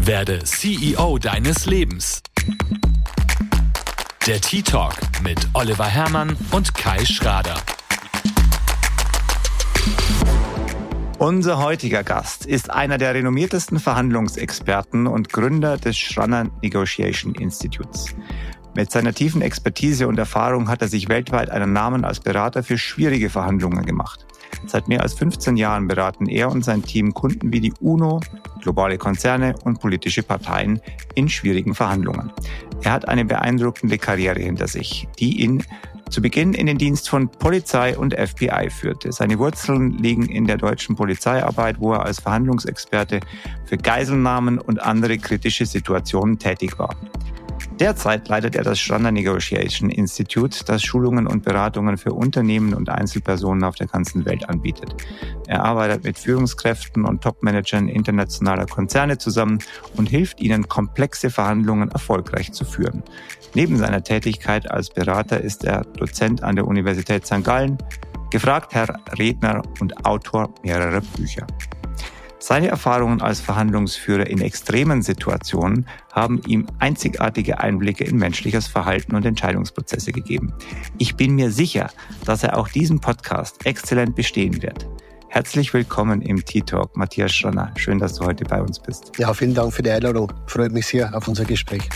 Werde CEO deines Lebens. Der T-Talk mit Oliver Herrmann und Kai Schrader. Unser heutiger Gast ist einer der renommiertesten Verhandlungsexperten und Gründer des Schranner Negotiation Institutes. Mit seiner tiefen Expertise und Erfahrung hat er sich weltweit einen Namen als Berater für schwierige Verhandlungen gemacht. Seit mehr als 15 Jahren beraten er und sein Team Kunden wie die UNO, globale Konzerne und politische Parteien in schwierigen Verhandlungen. Er hat eine beeindruckende Karriere hinter sich, die ihn zu Beginn in den Dienst von Polizei und FBI führte. Seine Wurzeln liegen in der deutschen Polizeiarbeit, wo er als Verhandlungsexperte für Geiselnahmen und andere kritische Situationen tätig war. Derzeit leitet er das Schranner Negotiation Institute, das Schulungen und Beratungen für Unternehmen und Einzelpersonen auf der ganzen Welt anbietet. Er arbeitet mit Führungskräften und Topmanagern internationaler Konzerne zusammen und hilft ihnen, komplexe Verhandlungen erfolgreich zu führen. Neben seiner Tätigkeit als Berater ist er Dozent an der Universität St. Gallen, gefragter Redner und Autor mehrerer Bücher. Seine Erfahrungen als Verhandlungsführer in extremen Situationen haben ihm einzigartige Einblicke in menschliches Verhalten und Entscheidungsprozesse gegeben. Ich bin mir sicher, dass er auch diesen Podcast exzellent bestehen wird. Herzlich willkommen im T-Talk, Matthias Schranner. Schön, dass du heute bei uns bist. Ja, vielen Dank für die Einladung. Freut mich sehr auf unser Gespräch.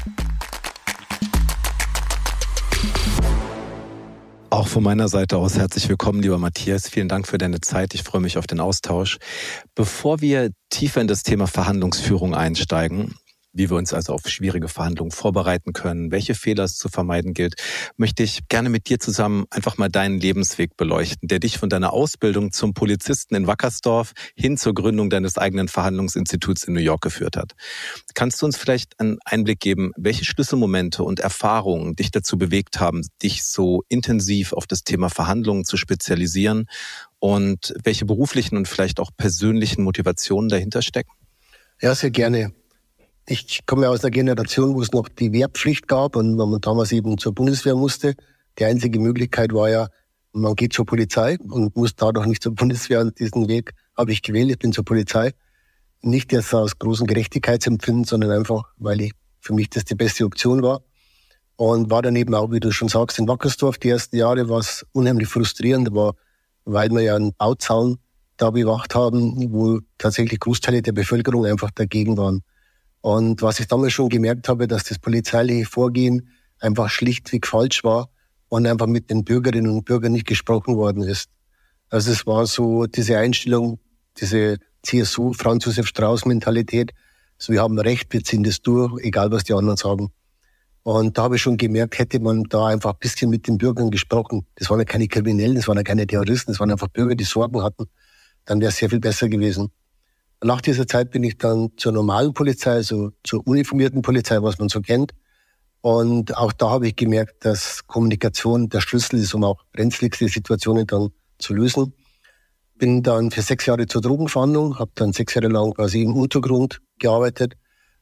Auch von meiner Seite aus herzlich willkommen, lieber Matthias. Vielen Dank für deine Zeit. Ich freue mich auf den Austausch. Bevor wir tiefer in das Thema Verhandlungsführung einsteigen, wie wir uns also auf schwierige Verhandlungen vorbereiten können, welche Fehler es zu vermeiden gilt, möchte ich gerne mit dir zusammen einfach mal deinen Lebensweg beleuchten, der dich von deiner Ausbildung zum Polizisten in Wackersdorf hin zur Gründung deines eigenen Verhandlungsinstituts in New York geführt hat. Kannst du uns vielleicht einen Einblick geben, welche Schlüsselmomente und Erfahrungen dich dazu bewegt haben, dich so intensiv auf das Thema Verhandlungen zu spezialisieren und welche beruflichen und vielleicht auch persönlichen Motivationen dahinter stecken? Ja, sehr gerne. Ich komme aus einer Generation, wo es noch die Wehrpflicht gab und man damals eben zur Bundeswehr musste. Die einzige Möglichkeit war ja, man geht zur Polizei und muss dadurch nicht zur Bundeswehr. Und diesen Weg habe ich gewählt. Ich bin zur Polizei. Nicht jetzt aus großem Gerechtigkeitsempfinden, sondern einfach, weil für mich das die beste Option war. Und war dann eben auch, wie du schon sagst, in Wackersdorf. Die ersten Jahre war es unheimlich frustrierend, weil wir ja einen Bauzaun da bewacht haben, wo tatsächlich Großteile der Bevölkerung einfach dagegen waren. Und was ich damals schon gemerkt habe, dass das polizeiliche Vorgehen einfach schlichtweg falsch war und einfach mit den Bürgerinnen und Bürgern nicht gesprochen worden ist. Also es war so diese Einstellung, diese CSU, Franz Josef Strauß Mentalität, so wir haben Recht, wir ziehen das durch, egal was die anderen sagen. Und da habe ich schon gemerkt, hätte man da einfach ein bisschen mit den Bürgern gesprochen, das waren ja keine Kriminellen, das waren ja keine Terroristen, das waren einfach Bürger, die Sorgen hatten, dann wäre es sehr viel besser gewesen. Nach dieser Zeit bin ich dann zur normalen Polizei, also zur uniformierten Polizei, was man so kennt. Und auch da habe ich gemerkt, dass Kommunikation der Schlüssel ist, um auch brenzligste Situationen dann zu lösen. Bin dann für 6 Jahre zur Drogenfahndung, habe dann 6 Jahre lang quasi im Untergrund gearbeitet.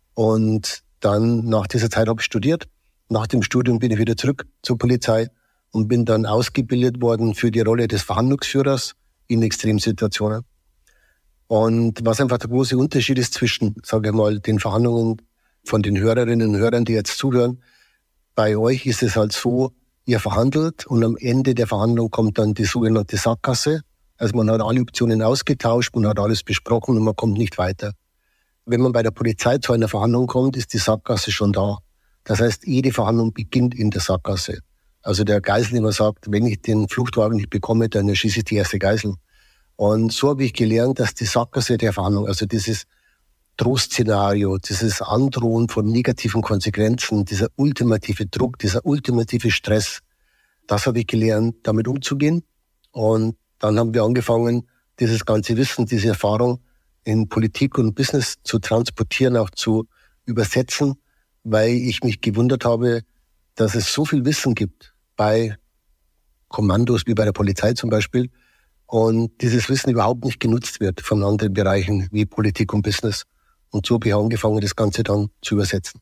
Und dann nach dieser Zeit habe ich studiert. Nach dem Studium bin ich wieder zurück zur Polizei und bin dann ausgebildet worden für die Rolle des Verhandlungsführers in Extremsituationen. Und was einfach der große Unterschied ist zwischen, sage ich mal, den Verhandlungen von den Hörerinnen und Hörern, die jetzt zuhören. Bei euch ist es halt so, ihr verhandelt und am Ende der Verhandlung kommt dann die sogenannte Sackgasse. Also man hat alle Optionen ausgetauscht, man hat alles besprochen und man kommt nicht weiter. Wenn man bei der Polizei zu einer Verhandlung kommt, ist die Sackgasse schon da. Das heißt, jede Verhandlung beginnt in der Sackgasse. Also der Geiselnehmer sagt, wenn ich den Fluchtwagen nicht bekomme, dann erschieße ich die erste Geisel. Und so habe ich gelernt, dass die Sackgasse der Verhandlung, also dieses Drohszenario, dieses Androhen von negativen Konsequenzen, dieser ultimative Druck, dieser ultimative Stress, das habe ich gelernt, damit umzugehen. Und dann haben wir angefangen, dieses ganze Wissen, diese Erfahrung in Politik und Business zu transportieren, auch zu übersetzen, weil ich mich gewundert habe, dass es so viel Wissen gibt bei Kommandos wie bei der Polizei zum Beispiel, und dieses Wissen überhaupt nicht genutzt wird von anderen Bereichen wie Politik und Business. Und so habe ich angefangen, das Ganze dann zu übersetzen.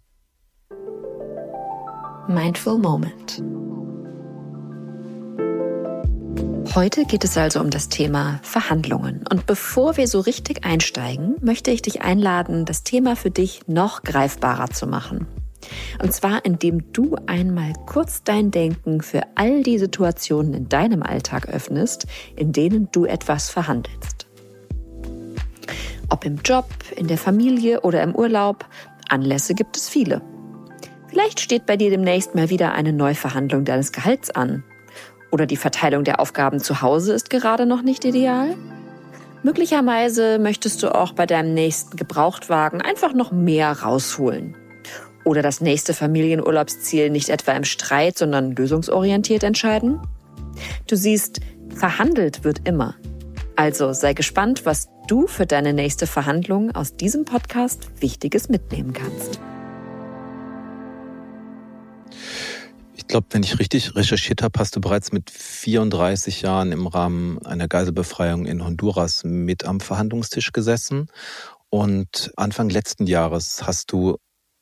Mindful Moment. Heute geht es also um das Thema Verhandlungen. Und bevor wir so richtig einsteigen, möchte ich dich einladen, das Thema für dich noch greifbarer zu machen. Und zwar, indem du einmal kurz dein Denken für all die Situationen in deinem Alltag öffnest, in denen du etwas verhandelst. Ob im Job, in der Familie oder im Urlaub, Anlässe gibt es viele. Vielleicht steht bei dir demnächst mal wieder eine Neuverhandlung deines Gehalts an. Oder die Verteilung der Aufgaben zu Hause ist gerade noch nicht ideal. Möglicherweise möchtest du auch bei deinem nächsten Gebrauchtwagen einfach noch mehr rausholen. Oder das nächste Familienurlaubsziel nicht etwa im Streit, sondern lösungsorientiert entscheiden? Du siehst, verhandelt wird immer. Also sei gespannt, was du für deine nächste Verhandlung aus diesem Podcast Wichtiges mitnehmen kannst. Ich glaube, wenn ich richtig recherchiert habe, hast du bereits mit 34 Jahren im Rahmen einer Geiselbefreiung in Honduras mit am Verhandlungstisch gesessen. Und Anfang letzten Jahres hast du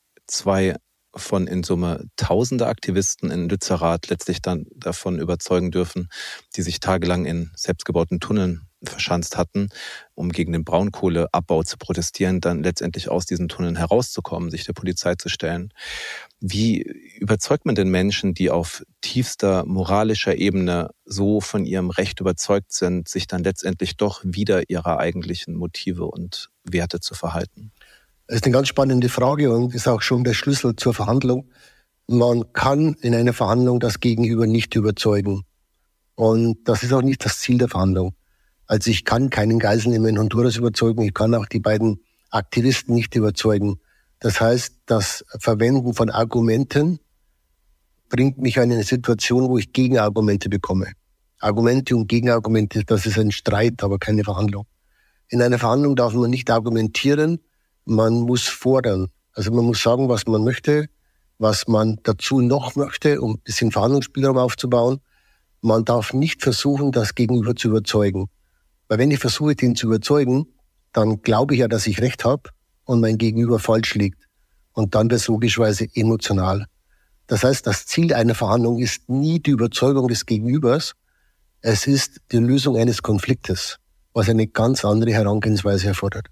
2 von in Summe tausende Aktivisten in Lützerath letztlich dann davon überzeugen dürfen, die sich tagelang in selbstgebauten Tunneln verschanzt hatten, um gegen den Braunkohleabbau zu protestieren, dann letztendlich aus diesen Tunneln herauszukommen, sich der Polizei zu stellen. Wie überzeugt man denn Menschen, die auf tiefster moralischer Ebene so von ihrem Recht überzeugt sind, sich dann letztendlich doch wider ihrer eigentlichen Motive und Werte zu verhalten? Das ist eine ganz spannende Frage und ist auch schon der Schlüssel zur Verhandlung. Man kann in einer Verhandlung das Gegenüber nicht überzeugen. Und das ist auch nicht das Ziel der Verhandlung. Also ich kann keinen Geiselnehmer in Honduras überzeugen, ich kann auch die beiden Aktivisten nicht überzeugen. Das heißt, das Verwenden von Argumenten bringt mich in eine Situation, wo ich Gegenargumente bekomme. Argumente und Gegenargumente, das ist ein Streit, aber keine Verhandlung. In einer Verhandlung darf man nicht argumentieren, man muss fordern. Also man muss sagen, was man möchte, was man dazu noch möchte, um ein bisschen Verhandlungsspielraum aufzubauen. Man darf nicht versuchen, das Gegenüber zu überzeugen. Weil wenn ich versuche, den zu überzeugen, dann glaube ich ja, dass ich Recht habe und mein Gegenüber falsch liegt. Und dann wird es logischerweise emotional. Das heißt, das Ziel einer Verhandlung ist nie die Überzeugung des Gegenübers. Es ist die Lösung eines Konfliktes, was eine ganz andere Herangehensweise erfordert.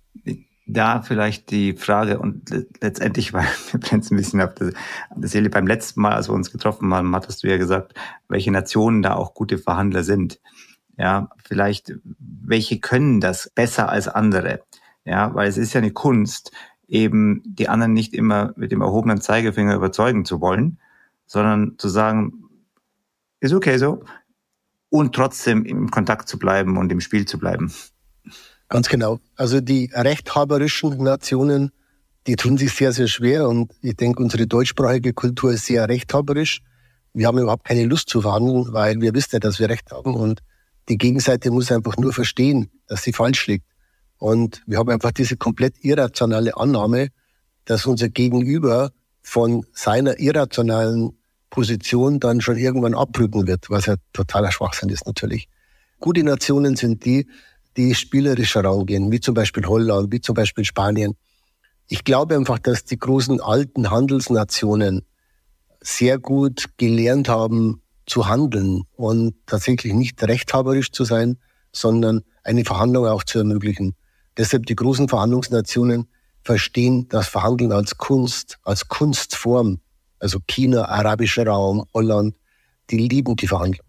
Da vielleicht die Frage und letztendlich, weil wir brennen ein bisschen auf der Seele. Beim letzten Mal, als wir uns getroffen haben, hattest du ja gesagt, welche Nationen da auch gute Verhandler sind. Ja, vielleicht, welche können das besser als andere? Ja, weil es ist ja eine Kunst, eben die anderen nicht immer mit dem erhobenen Zeigefinger überzeugen zu wollen, sondern zu sagen, ist okay so, und trotzdem im Kontakt zu bleiben und im Spiel zu bleiben. Ganz genau. Also die rechthaberischen Nationen, die tun sich sehr, sehr schwer und ich denke, unsere deutschsprachige Kultur ist sehr rechthaberisch. Wir haben überhaupt keine Lust zu verhandeln, weil wir wissen ja, dass wir Recht haben und die Gegenseite muss einfach nur verstehen, dass sie falsch liegt. Und wir haben einfach diese komplett irrationale Annahme, dass unser Gegenüber von seiner irrationalen Position dann schon irgendwann abrücken wird, was ja totaler Schwachsinn ist natürlich. Gute Nationen sind die spielerisch herangehen, wie zum Beispiel Holland, wie zum Beispiel Spanien. Ich glaube einfach, dass die großen alten Handelsnationen sehr gut gelernt haben zu handeln und tatsächlich nicht rechthaberisch zu sein, sondern eine Verhandlung auch zu ermöglichen. Deshalb die großen Verhandlungsnationen verstehen das Verhandeln als Kunst, als Kunstform. Also China, arabischer Raum, Holland, die lieben die Verhandlung.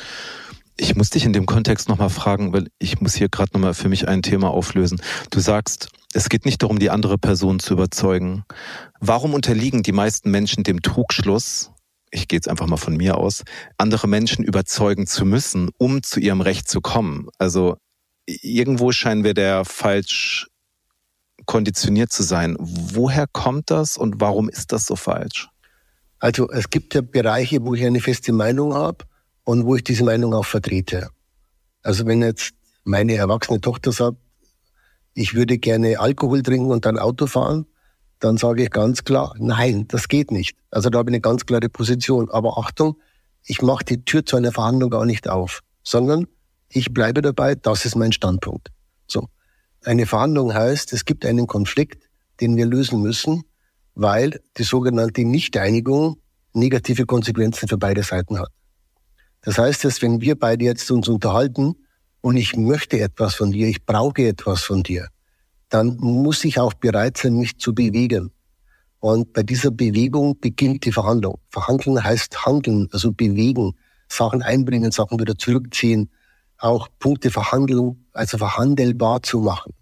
Ich muss dich in dem Kontext nochmal fragen, weil ich muss hier gerade nochmal für mich ein Thema auflösen. Du sagst, es geht nicht darum, die andere Person zu überzeugen. Warum unterliegen die meisten Menschen dem Trugschluss, ich gehe jetzt einfach mal von mir aus, andere Menschen überzeugen zu müssen, um zu ihrem Recht zu kommen? Also irgendwo scheinen wir da falsch konditioniert zu sein. Woher kommt das und warum ist das so falsch? Also es gibt ja Bereiche, wo ich eine feste Meinung habe und wo ich diese Meinung auch vertrete. Also wenn jetzt meine erwachsene Tochter sagt, ich würde gerne Alkohol trinken und dann Auto fahren, dann sage ich ganz klar, nein, das geht nicht. Also da habe ich eine ganz klare Position. Aber Achtung, ich mache die Tür zu einer Verhandlung gar nicht auf, sondern ich bleibe dabei, das ist mein Standpunkt. So. Eine Verhandlung heißt, es gibt einen Konflikt, den wir lösen müssen, weil die sogenannte Nichteinigung negative Konsequenzen für beide Seiten hat. Das heißt, dass wenn wir beide jetzt uns unterhalten und ich möchte etwas von dir, ich brauche etwas von dir, dann muss ich auch bereit sein, mich zu bewegen. Und bei dieser Bewegung beginnt die Verhandlung. Verhandeln heißt handeln, also bewegen, Sachen einbringen, Sachen wieder zurückziehen, auch Punkte verhandeln, also verhandelbar zu machen.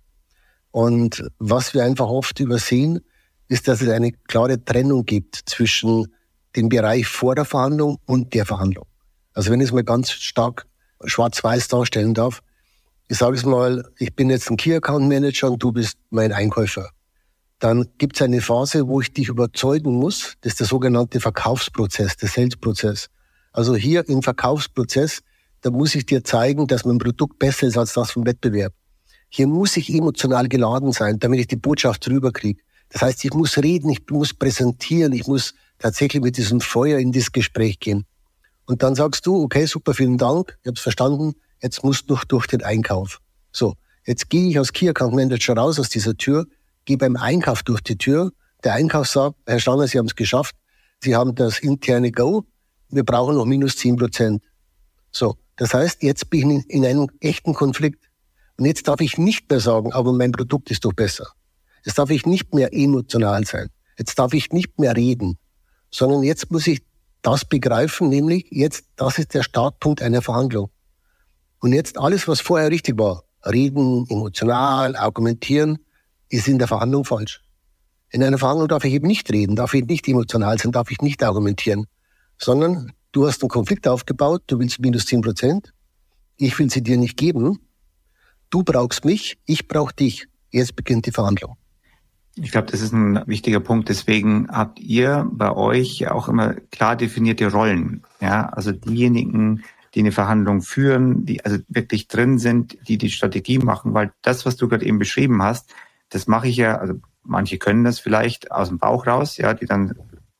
Und was wir einfach oft übersehen, ist, dass es eine klare Trennung gibt zwischen dem Bereich vor der Verhandlung und der Verhandlung. Also wenn ich es mal ganz stark schwarz-weiß darstellen darf, ich sage es mal, ich bin jetzt ein Key Account Manager und du bist mein Einkäufer. Dann gibt es eine Phase, wo ich dich überzeugen muss, das ist der sogenannte Verkaufsprozess, der Sales-Prozess. Also hier im Verkaufsprozess, da muss ich dir zeigen, dass mein Produkt besser ist als das vom Wettbewerb. Hier muss ich emotional geladen sein, damit ich die Botschaft rüberkriege. Das heißt, ich muss reden, ich muss präsentieren, ich muss tatsächlich mit diesem Feuer in das Gespräch gehen. Und dann sagst du, okay, super, vielen Dank, ich habe es verstanden, jetzt musst du durch den Einkauf. So, jetzt gehe ich als Key Account Manager raus aus dieser Tür, gehe beim Einkauf durch die Tür. Der Einkauf sagt, Herr Schranner, Sie haben es geschafft, Sie haben das interne Go, wir brauchen noch minus 10%. So, das heißt, jetzt bin ich in einem echten Konflikt. Und jetzt darf ich nicht mehr sagen, aber mein Produkt ist doch besser. Jetzt darf ich nicht mehr emotional sein. Jetzt darf ich nicht mehr reden. Sondern jetzt muss ich das begreifen, nämlich jetzt, das ist der Startpunkt einer Verhandlung. Und jetzt alles, was vorher richtig war, reden, emotional, argumentieren, ist in der Verhandlung falsch. In einer Verhandlung darf ich eben nicht reden, darf ich nicht emotional sein, darf ich nicht argumentieren, sondern du hast einen Konflikt aufgebaut, du willst minus 10%, ich will sie dir nicht geben, du brauchst mich, ich brauche dich. Jetzt beginnt die Verhandlung. Ich glaube, das ist ein wichtiger Punkt. Deswegen habt ihr bei euch ja auch immer klar definierte Rollen. Ja, also diejenigen, die eine Verhandlung führen, die also wirklich drin sind, die die Strategie machen, weil das, was du gerade eben beschrieben hast, das mache ich ja, also manche können das vielleicht aus dem Bauch raus, ja, die dann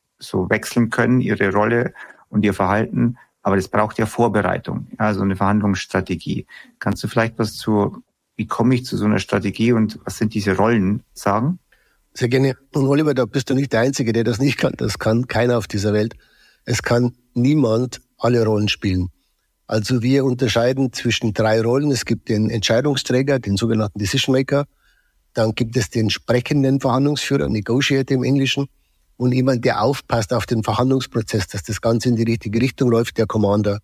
so wechseln können, ihre Rolle und ihr Verhalten, aber das braucht ja Vorbereitung, ja, also eine Verhandlungsstrategie. Kannst du vielleicht was wie komme ich zu so einer Strategie und was sind diese Rollen sagen? Sehr gerne. Und Oliver, da bist du nicht der Einzige, der das nicht kann. Das kann keiner auf dieser Welt. Es kann niemand alle Rollen spielen. Also wir unterscheiden zwischen 3 Rollen. Es gibt den Entscheidungsträger, den sogenannten Decision Maker. Dann gibt es den sprechenden Verhandlungsführer, Negotiator im Englischen. Und jemand, der aufpasst auf den Verhandlungsprozess, dass das Ganze in die richtige Richtung läuft, der Commander.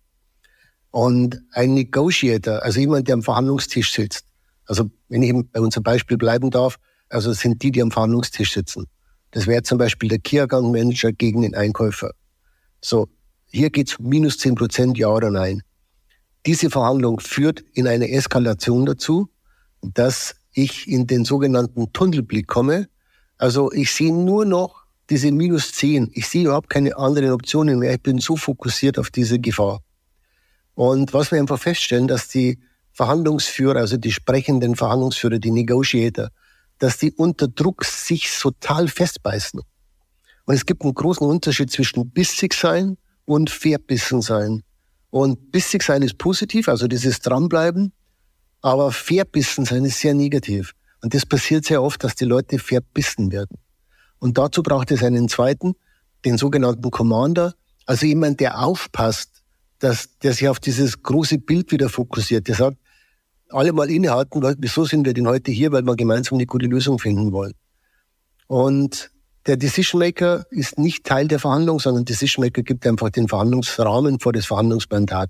Und ein Negotiator, also jemand, der am Verhandlungstisch sitzt. Also wenn ich bei unserem Beispiel bleiben darf, also sind die am Verhandlungstisch sitzen. Das wäre zum Beispiel der Key Account Manager gegen den Einkäufer. So, hier geht's um minus 10%, ja oder nein. Diese Verhandlung führt in eine Eskalation dazu, dass ich in den sogenannten Tunnelblick komme. Also ich sehe nur noch diese minus 10. Ich sehe überhaupt keine anderen Optionen mehr. Ich bin so fokussiert auf diese Gefahr. Und was wir einfach feststellen, dass die Verhandlungsführer, also die sprechenden Verhandlungsführer, die Negotiator, dass die unter Druck sich total festbeißen. Und es gibt einen großen Unterschied zwischen bissig sein und verbissen sein. Und bissig sein ist positiv, also dieses Dranbleiben, aber verbissen sein ist sehr negativ. Und das passiert sehr oft, dass die Leute verbissen werden. Und dazu braucht es einen zweiten, den sogenannten Commander, also jemand, der aufpasst, der sich auf dieses große Bild wieder fokussiert, der sagt, alle mal innehalten, wieso sind wir denn heute hier, weil wir gemeinsam eine gute Lösung finden wollen. Und der Decision Maker ist nicht Teil der Verhandlung, sondern Decision Maker gibt einfach den Verhandlungsrahmen vor das Verhandlungsmandat.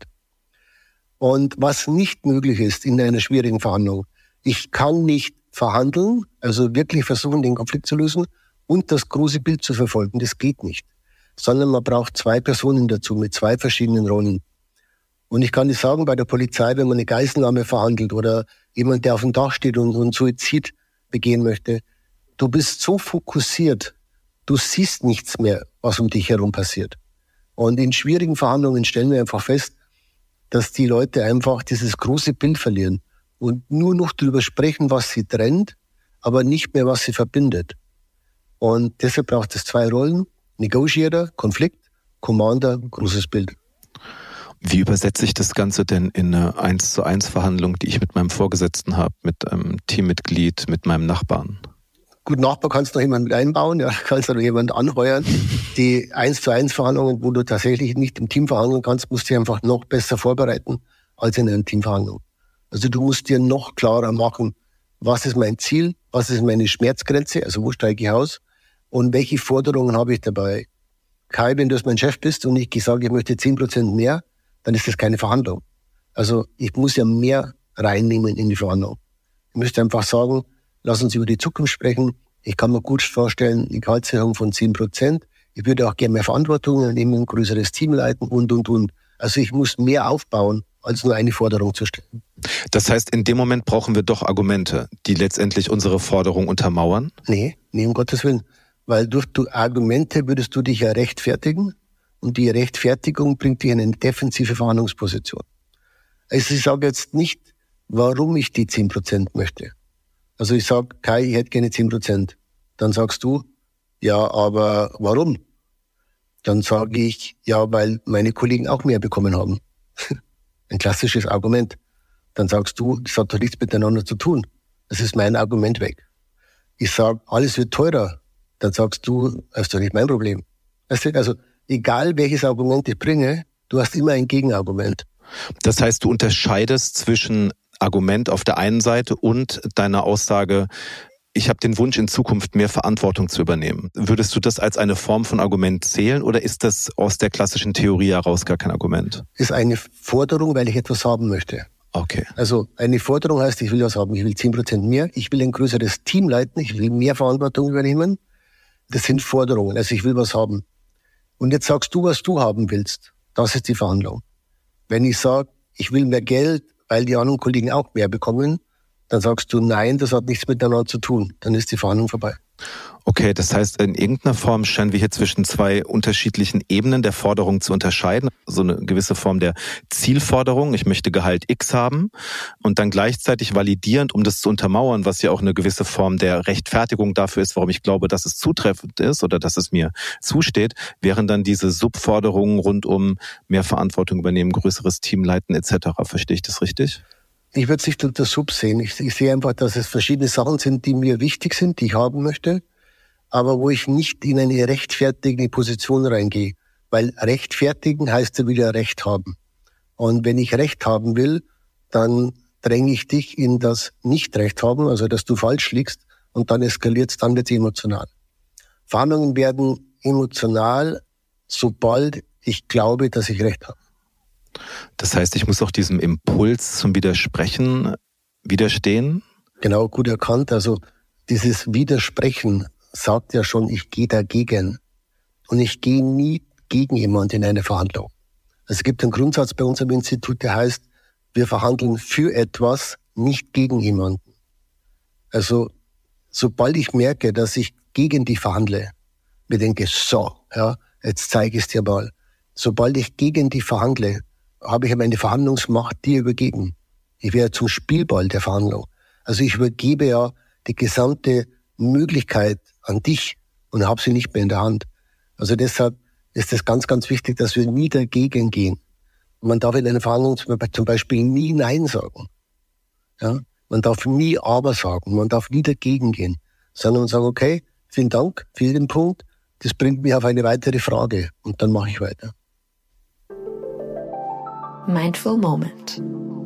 Und was nicht möglich ist in einer schwierigen Verhandlung, ich kann nicht verhandeln, also wirklich versuchen, den Konflikt zu lösen und das große Bild zu verfolgen. Das geht nicht. Sondern man braucht 2 Personen dazu mit 2 verschiedenen Rollen. Und ich kann nicht sagen, bei der Polizei, wenn man eine Geiselnahme verhandelt oder jemand, der auf dem Dach steht und Suizid begehen möchte, du bist so fokussiert, du siehst nichts mehr, was um dich herum passiert. Und in schwierigen Verhandlungen stellen wir einfach fest, dass die Leute einfach dieses große Bild verlieren und nur noch darüber sprechen, was sie trennt, aber nicht mehr, was sie verbindet. Und deshalb braucht es 2 Rollen, Negotiator, Konflikt, Commander, großes Bild. Wie übersetze ich das Ganze denn in eine 1:1 Verhandlung, die ich mit meinem Vorgesetzten habe, mit einem Teammitglied, mit meinem Nachbarn? Gut, Nachbar kannst du noch jemanden mit einbauen, ja, kannst du noch jemanden anheuern. Die 1:1 Verhandlungen, wo du tatsächlich nicht im Team verhandeln kannst, musst du dich einfach noch besser vorbereiten als in einer Teamverhandlung. Also du musst dir noch klarer machen, was ist mein Ziel, was ist meine Schmerzgrenze, also wo steige ich aus und welche Forderungen habe ich dabei. Kai, wenn du mein Chef bist und ich sage, ich möchte 10% mehr, dann ist das keine Verhandlung. Also ich muss ja mehr reinnehmen in die Verhandlung. Ich müsste einfach sagen, lass uns über die Zukunft sprechen. Ich kann mir gut vorstellen, eine Gehaltserhöhung von 10%. Ich würde auch gerne mehr Verantwortung nehmen, ein größeres Team leiten und. Also ich muss mehr aufbauen, als nur eine Forderung zu stellen. Das heißt, in dem Moment brauchen wir doch Argumente, die letztendlich unsere Forderung untermauern? Nee, um Gottes Willen. Weil durch die Argumente würdest du dich ja rechtfertigen und die Rechtfertigung bringt dich in eine defensive Verhandlungsposition. Also ich sage jetzt nicht, warum ich die 10% möchte. Also ich sage, Kai, ich hätte gerne 10%. Dann sagst du, ja, aber warum? Dann sage ich, ja, weil meine Kollegen auch mehr bekommen haben. Ein klassisches Argument. Dann sagst du, das hat doch nichts miteinander zu tun. Das ist mein Argument weg. Ich sage, alles wird teurer. Dann sagst du, das ist doch nicht mein Problem. Also egal welches Argument ich bringe, du hast immer ein Gegenargument. Das heißt, du unterscheidest zwischen Argument auf der einen Seite und deiner Aussage, ich habe den Wunsch, in Zukunft mehr Verantwortung zu übernehmen. Würdest du das als eine Form von Argument zählen oder ist das aus der klassischen Theorie heraus gar kein Argument? Ist eine Forderung, weil ich etwas haben möchte. Okay. Also eine Forderung heißt, ich will was haben, ich will 10% mehr, ich will ein größeres Team leiten, ich will mehr Verantwortung übernehmen. Das sind Forderungen, also ich will was haben. Und jetzt sagst du, was du haben willst. Das ist die Verhandlung. Wenn ich sage, ich will mehr Geld, weil die anderen Kollegen auch mehr bekommen, dann sagst du, nein, das hat nichts miteinander zu tun. Dann ist die Verhandlung vorbei. Okay, das heißt, in irgendeiner Form scheinen wir hier zwischen zwei unterschiedlichen Ebenen der Forderung zu unterscheiden. So eine gewisse Form der Zielforderung, ich möchte Gehalt X haben und dann gleichzeitig validierend, um das zu untermauern, was ja auch eine gewisse Form der Rechtfertigung dafür ist, warum ich glaube, dass es zutreffend ist oder dass es mir zusteht, wären dann diese Subforderungen rund um mehr Verantwortung übernehmen, größeres Team leiten etc. Verstehe ich das richtig? Ich würde es nicht unter Sub sehen. Ich sehe einfach, dass es verschiedene Sachen sind, die mir wichtig sind, die ich haben möchte, aber wo ich nicht in eine rechtfertigende Position reingehe. Weil rechtfertigen heißt ja wieder Recht haben. Und wenn ich Recht haben will, dann dränge ich dich in das Nicht-Recht haben, also dass du falsch liegst und dann eskaliert es, dann wird es emotional. Verhandlungen werden emotional, sobald ich glaube, dass ich Recht habe. Das heißt, ich muss auch diesem Impuls zum Widersprechen widerstehen? Genau, gut erkannt. Also dieses Widersprechen sagt ja schon, ich gehe dagegen. Und ich gehe nie gegen jemanden in eine Verhandlung. Es gibt einen Grundsatz bei unserem Institut, der heißt, wir verhandeln für etwas, nicht gegen jemanden. Also sobald ich merke, dass ich gegen die verhandle, mir denke, so, ja, jetzt zeige ich es dir mal. Sobald ich gegen die verhandle, habe ich ja meine Verhandlungsmacht dir übergeben. Ich werde zum Spielball der Verhandlung. Also ich übergebe ja die gesamte Möglichkeit an dich und habe sie nicht mehr in der Hand. Also deshalb ist es ganz, ganz wichtig, dass wir nie dagegen gehen. Und man darf in einer Verhandlung zum Beispiel nie Nein sagen. Ja? Man darf nie Aber sagen. Man darf nie dagegen gehen. Sondern sagen, okay, vielen Dank für den Punkt. Das bringt mich auf eine weitere Frage. Und dann mache ich weiter. Mindful Moment.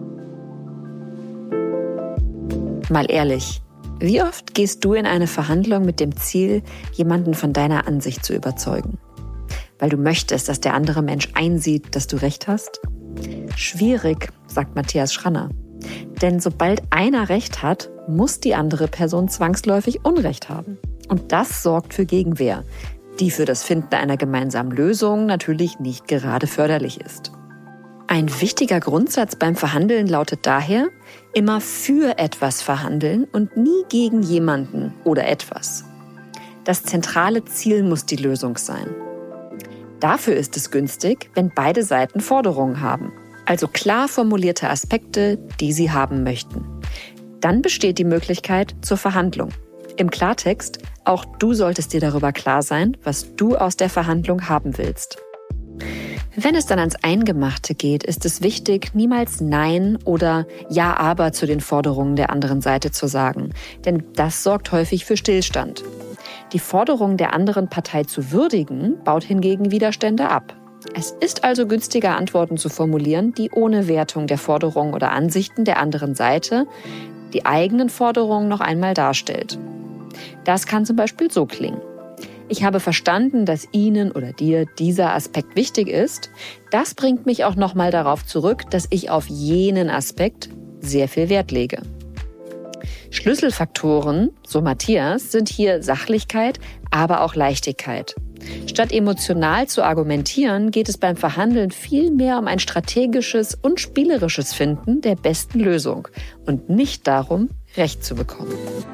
Mal ehrlich, wie oft gehst du in eine Verhandlung mit dem Ziel, jemanden von deiner Ansicht zu überzeugen? Weil du möchtest, dass der andere Mensch einsieht, dass du recht hast? Schwierig, sagt Matthias Schranner. Denn sobald einer Recht hat, muss die andere Person zwangsläufig Unrecht haben. Und das sorgt für Gegenwehr, die für das Finden einer gemeinsamen Lösung natürlich nicht gerade förderlich ist. Ein wichtiger Grundsatz beim Verhandeln lautet daher, immer für etwas verhandeln und nie gegen jemanden oder etwas. Das zentrale Ziel muss die Lösung sein. Dafür ist es günstig, wenn beide Seiten Forderungen haben, also klar formulierte Aspekte, die sie haben möchten. Dann besteht die Möglichkeit zur Verhandlung. Im Klartext, auch du solltest dir darüber klar sein, was du aus der Verhandlung haben willst. Wenn es dann ans Eingemachte geht, ist es wichtig, niemals Nein oder Ja, aber zu den Forderungen der anderen Seite zu sagen. Denn das sorgt häufig für Stillstand. Die Forderung der anderen Partei zu würdigen, baut hingegen Widerstände ab. Es ist also günstiger, Antworten zu formulieren, die ohne Wertung der Forderungen oder Ansichten der anderen Seite die eigenen Forderungen noch einmal darstellt. Das kann zum Beispiel so klingen. Ich habe verstanden, dass Ihnen oder dir dieser Aspekt wichtig ist. Das bringt mich auch nochmal darauf zurück, dass ich auf jenen Aspekt sehr viel Wert lege. Schlüsselfaktoren, so Matthias, sind hier Sachlichkeit, aber auch Leichtigkeit. Statt emotional zu argumentieren, geht es beim Verhandeln viel mehr um ein strategisches und spielerisches Finden der besten Lösung und nicht darum, Recht zu bekommen.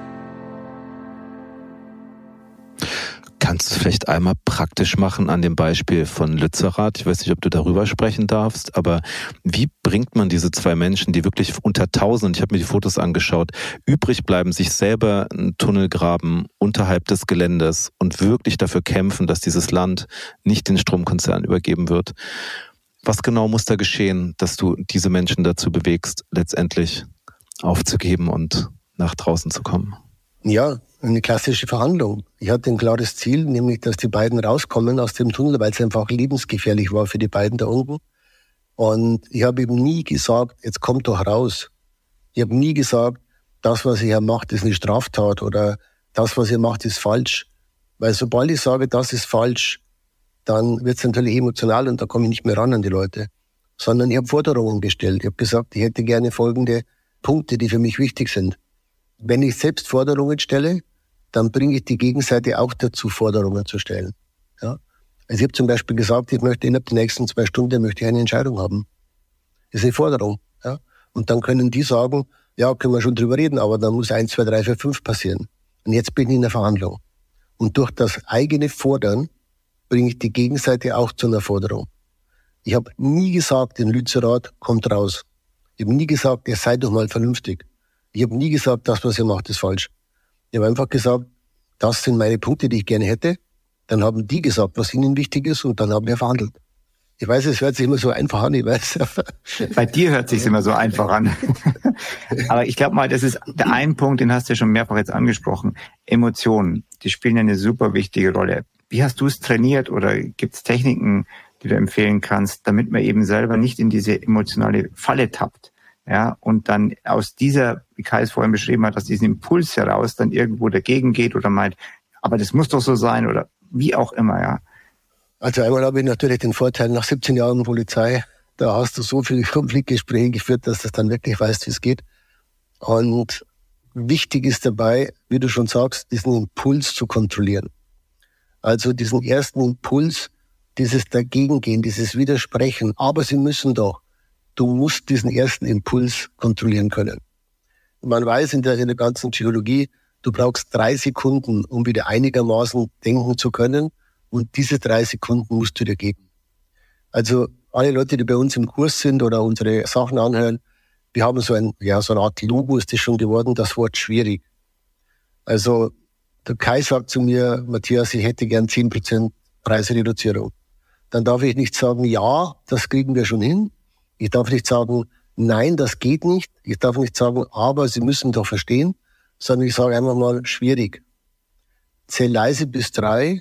Kannst du vielleicht einmal praktisch machen an dem Beispiel von Lützerath? Ich weiß nicht, ob du darüber sprechen darfst, aber wie bringt man diese zwei Menschen, die wirklich unter Tausend, ich habe mir die Fotos angeschaut, übrig bleiben, sich selber einen Tunnel graben unterhalb des Geländes und wirklich dafür kämpfen, dass dieses Land nicht den Stromkonzern übergeben wird? Was genau muss da geschehen, dass du diese Menschen dazu bewegst, letztendlich aufzugeben und nach draußen zu kommen? Ja, eine klassische Verhandlung. Ich hatte ein klares Ziel, nämlich, dass die beiden rauskommen aus dem Tunnel, weil es einfach lebensgefährlich war für die beiden da unten. Und ich habe eben nie gesagt, jetzt kommt doch raus. Ich habe nie gesagt, das, was ihr macht, ist eine Straftat oder das, was ihr macht, ist falsch. Weil sobald ich sage, das ist falsch, dann wird es natürlich emotional und da komme ich nicht mehr ran an die Leute. Sondern ich habe Forderungen gestellt. Ich habe gesagt, ich hätte gerne folgende Punkte, die für mich wichtig sind. Wenn ich selbst Forderungen stelle, dann bringe ich die Gegenseite auch dazu, Forderungen zu stellen. Ja? Also ich habe zum Beispiel gesagt, ich möchte innerhalb der nächsten 2 Stunden möchte ich eine Entscheidung haben. Das ist eine Forderung. Ja? Und dann können die sagen, ja, können wir schon drüber reden, aber dann muss 1, 2, 3, 4, 5 passieren. Und jetzt bin ich in der Verhandlung. Und durch das eigene Fordern bringe ich die Gegenseite auch zu einer Forderung. Ich habe nie gesagt, in Lützerath kommt raus. Ich habe nie gesagt, ihr seid doch mal vernünftig. Ich habe nie gesagt, das, was ihr macht, ist falsch. Ich habe einfach gesagt, das sind meine Punkte, die ich gerne hätte. Dann haben die gesagt, was ihnen wichtig ist, und dann haben wir verhandelt. Ich weiß, es hört sich immer so einfach an, ich weiß. Bei dir hört sich immer so einfach an. Aber ich glaube mal, das ist der ein Punkt, den hast du ja schon mehrfach jetzt angesprochen. Emotionen, die spielen eine super wichtige Rolle. Wie hast du es trainiert oder gibt es Techniken, die du empfehlen kannst, damit man eben selber nicht in diese emotionale Falle tappt? Ja, und dann aus dieser, wie Kai es vorhin beschrieben hat, aus diesem Impuls heraus dann irgendwo dagegen geht oder meint, aber das muss doch so sein oder wie auch immer, ja. Also einmal habe ich natürlich den Vorteil, nach 17 Jahren Polizei, da hast du so viele Konfliktgespräche geführt, dass du dann wirklich weißt, wie es geht. Und wichtig ist dabei, wie du schon sagst, diesen Impuls zu kontrollieren. Also diesen ersten Impuls, dieses Dagegengehen, dieses Widersprechen, aber sie müssen doch. Du musst diesen ersten Impuls kontrollieren können. Man weiß in der ganzen Psychologie, du brauchst 3 Sekunden, um wieder einigermaßen denken zu können. Und diese 3 Sekunden musst du dir geben. Also alle Leute, die bei uns im Kurs sind oder unsere Sachen anhören, wir haben so eine Art Logo ist das schon geworden, das Wort schwierig. Also der Kai sagt zu mir, Matthias, ich hätte gern 10% Preisreduzierung. Dann darf ich nicht sagen, ja, das kriegen wir schon hin. Ich darf nicht sagen, nein, das geht nicht. Ich darf nicht sagen, aber Sie müssen doch verstehen, sondern ich sage einfach mal, schwierig. Zähl leise bis 3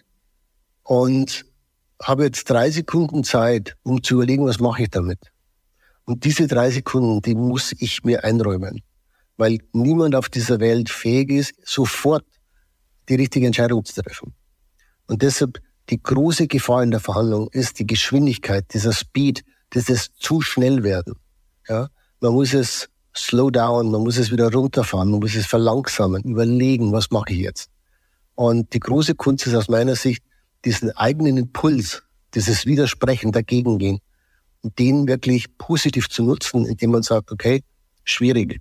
und habe jetzt 3 Sekunden Zeit, um zu überlegen, was mache ich damit. Und diese 3 Sekunden, die muss ich mir einräumen, weil niemand auf dieser Welt fähig ist, sofort die richtige Entscheidung zu treffen. Und deshalb die große Gefahr in der Verhandlung ist die Geschwindigkeit, dieser Speed, dieses zu schnell werden. Ja? Man muss es slow down, man muss es wieder runterfahren, man muss es verlangsamen, überlegen, was mache ich jetzt. Und die große Kunst ist aus meiner Sicht, diesen eigenen Impuls, dieses Widersprechen, dagegen gehen und den wirklich positiv zu nutzen, indem man sagt, okay, schwierig.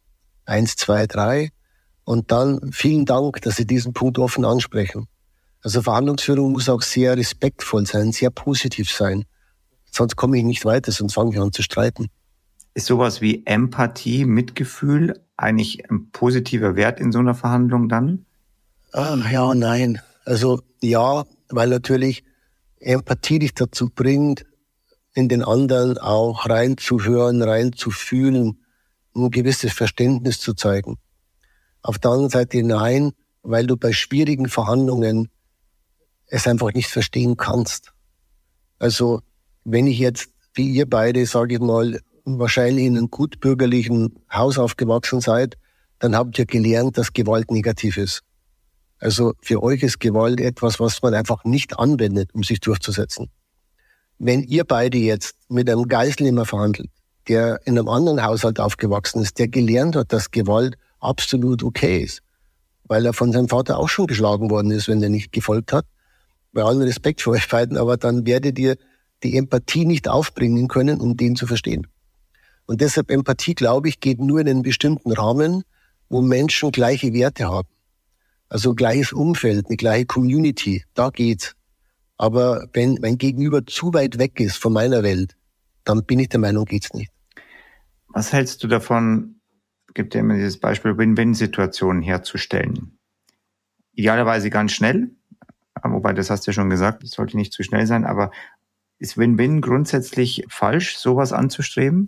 1, 2, 3 und dann vielen Dank, dass Sie diesen Punkt offen ansprechen. Also Verhandlungsführung muss auch sehr respektvoll sein, sehr positiv sein. Sonst komme ich nicht weiter, sonst fange ich an zu streiten. Ist sowas wie Empathie, Mitgefühl eigentlich ein positiver Wert in so einer Verhandlung dann? Ja und nein. Also ja, weil natürlich Empathie dich dazu bringt, in den anderen auch reinzuhören, reinzufühlen, ein gewisses Verständnis zu zeigen. Auf der anderen Seite nein, weil du bei schwierigen Verhandlungen es einfach nicht verstehen kannst. Also wenn ich jetzt, wie ihr beide, sage ich mal, wahrscheinlich in einem gut bürgerlichen Haus aufgewachsen seid, dann habt ihr gelernt, dass Gewalt negativ ist. Also für euch ist Gewalt etwas, was man einfach nicht anwendet, um sich durchzusetzen. Wenn ihr beide jetzt mit einem Geiselnehmer verhandelt, der in einem anderen Haushalt aufgewachsen ist, der gelernt hat, dass Gewalt absolut okay ist, weil er von seinem Vater auch schon geschlagen worden ist, wenn er nicht gefolgt hat, bei allem Respekt für euch beiden, aber dann werdet ihr die Empathie nicht aufbringen können, um den zu verstehen. Und deshalb Empathie, glaube ich, geht nur in einen bestimmten Rahmen, wo Menschen gleiche Werte haben. Also gleiches Umfeld, eine gleiche Community, da geht's. Aber wenn mein Gegenüber zu weit weg ist von meiner Welt, dann bin ich der Meinung, geht's nicht. Was hältst du davon, gibt ja immer dieses Beispiel, Win-Win-Situationen herzustellen? Idealerweise ganz schnell, wobei, das hast du ja schon gesagt, das sollte nicht zu schnell sein, aber ist Win-Win grundsätzlich falsch, sowas anzustreben?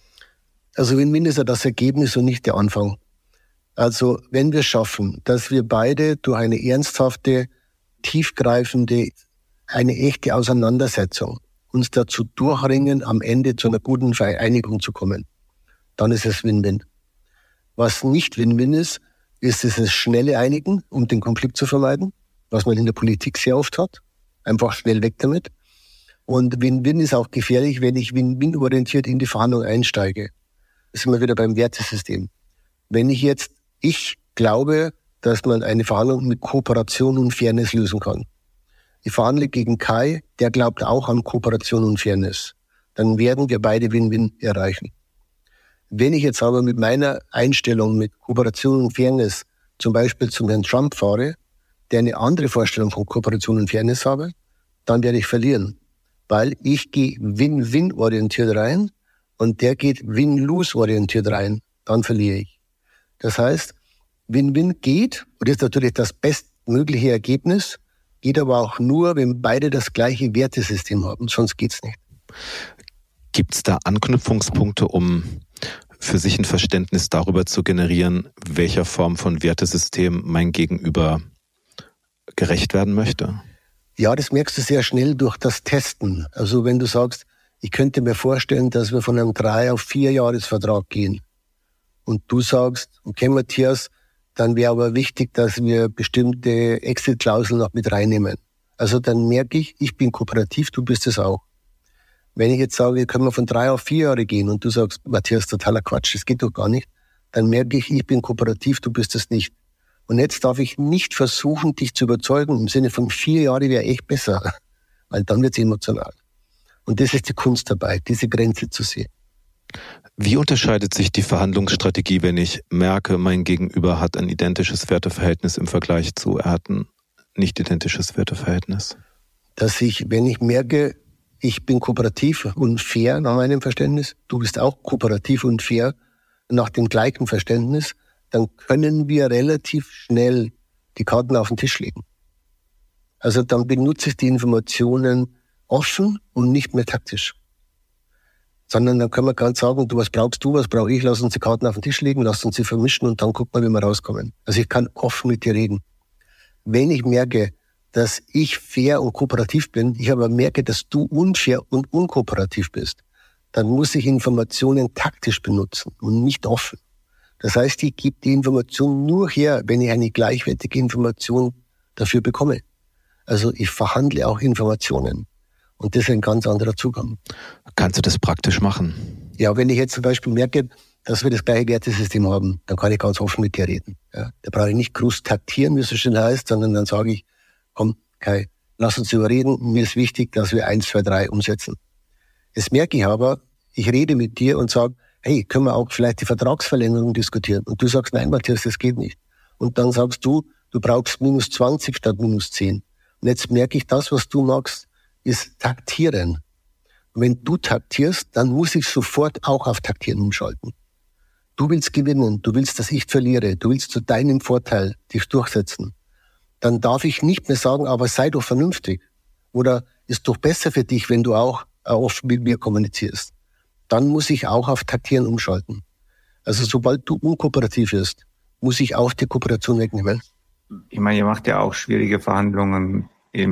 Also Win-Win ist ja das Ergebnis und nicht der Anfang. Also wenn wir schaffen, dass wir beide durch eine ernsthafte, tiefgreifende, eine echte Auseinandersetzung uns dazu durchringen, am Ende zu einer guten Einigung zu kommen, dann ist es Win-Win. Was nicht Win-Win ist dieses schnelle Einigen, um den Konflikt zu vermeiden, was man in der Politik sehr oft hat. Einfach schnell weg damit. Und Win-Win ist auch gefährlich, wenn ich Win-Win-orientiert in die Verhandlung einsteige. Da sind wir wieder beim Wertesystem. Wenn ich glaube, dass man eine Verhandlung mit Kooperation und Fairness lösen kann. Ich verhandle gegen Kai, der glaubt auch an Kooperation und Fairness. Dann werden wir beide Win-Win erreichen. Wenn ich jetzt aber mit meiner Einstellung mit Kooperation und Fairness zum Beispiel zum Herrn Trump fahre, der eine andere Vorstellung von Kooperation und Fairness habe, dann werde ich verlieren. Weil ich gehe Win-Win orientiert rein und der geht Win-Lose orientiert rein. Dann verliere ich. Das heißt, Win-Win geht, und das ist natürlich das bestmögliche Ergebnis, geht aber auch nur, wenn beide das gleiche Wertesystem haben, sonst geht's nicht. Gibt es da Anknüpfungspunkte, um für sich ein Verständnis darüber zu generieren, welcher Form von Wertesystem mein Gegenüber gerecht werden möchte? Ja, das merkst du sehr schnell durch das Testen. Also wenn du sagst, ich könnte mir vorstellen, dass wir von einem 3- auf 4-Jahres-Vertrag gehen. Und du sagst, okay Matthias, dann wäre aber wichtig, dass wir bestimmte Exit-Klauseln noch mit reinnehmen. Also dann merke ich bin kooperativ, du bist es auch. Wenn ich jetzt sage, können wir von 3 auf 4 Jahre gehen und du sagst, Matthias, totaler Quatsch, das geht doch gar nicht, dann merke ich bin kooperativ, du bist es nicht. Und jetzt darf ich nicht versuchen, dich zu überzeugen, im Sinne von 4 Jahre wäre echt besser, weil dann wird es emotional. Und das ist die Kunst dabei, diese Grenze zu sehen. Wie unterscheidet sich die Verhandlungsstrategie, wenn ich merke, mein Gegenüber hat ein identisches Werteverhältnis im Vergleich zu, er hat ein nicht identisches Werteverhältnis? Dass ich, wenn ich merke, ich bin kooperativ und fair nach meinem Verständnis, du bist auch kooperativ und fair nach dem gleichen Verständnis, dann können wir relativ schnell die Karten auf den Tisch legen. Also dann benutze ich die Informationen offen und nicht mehr taktisch. Sondern dann können wir ganz sagen, was brauchst du, was brauche ich, lass uns die Karten auf den Tisch legen, lass uns sie vermischen und dann gucken wir, wie wir rauskommen. Also ich kann offen mit dir reden. Wenn ich merke, dass ich fair und kooperativ bin, ich aber merke, dass du unfair und unkooperativ bist, dann muss ich Informationen taktisch benutzen und nicht offen. Das heißt, ich gebe die Information nur her, wenn ich eine gleichwertige Information dafür bekomme. Also ich verhandle auch Informationen. Und das ist ein ganz anderer Zugang. Kannst du das praktisch machen? Ja, wenn ich jetzt zum Beispiel merke, dass wir das gleiche Wertesystem haben, dann kann ich ganz offen mit dir reden. Ja, da brauche ich nicht groß taktieren, wie es so schön heißt, sondern dann sage ich, komm, Kai, lass uns überreden. Mir ist wichtig, dass wir 1, 2, 3 umsetzen. Jetzt merke ich aber, ich rede mit dir und sage, hey, können wir auch vielleicht die Vertragsverlängerung diskutieren? Und du sagst, nein, Matthias, das geht nicht. Und dann sagst du, du brauchst minus 20 statt minus 10. Und jetzt merke ich, das, was du magst, ist taktieren. Und wenn du taktierst, dann muss ich sofort auch auf Taktieren umschalten. Du willst gewinnen, du willst, dass ich verliere, du willst zu deinem Vorteil dich durchsetzen. Dann darf ich nicht mehr sagen, aber sei doch vernünftig. Oder ist doch besser für dich, wenn du auch offen mit mir kommunizierst, dann muss ich auch auf Taktieren umschalten. Also sobald du unkooperativ bist, muss ich auch die Kooperation wegnehmen. Ich meine, ihr macht ja auch schwierige Verhandlungen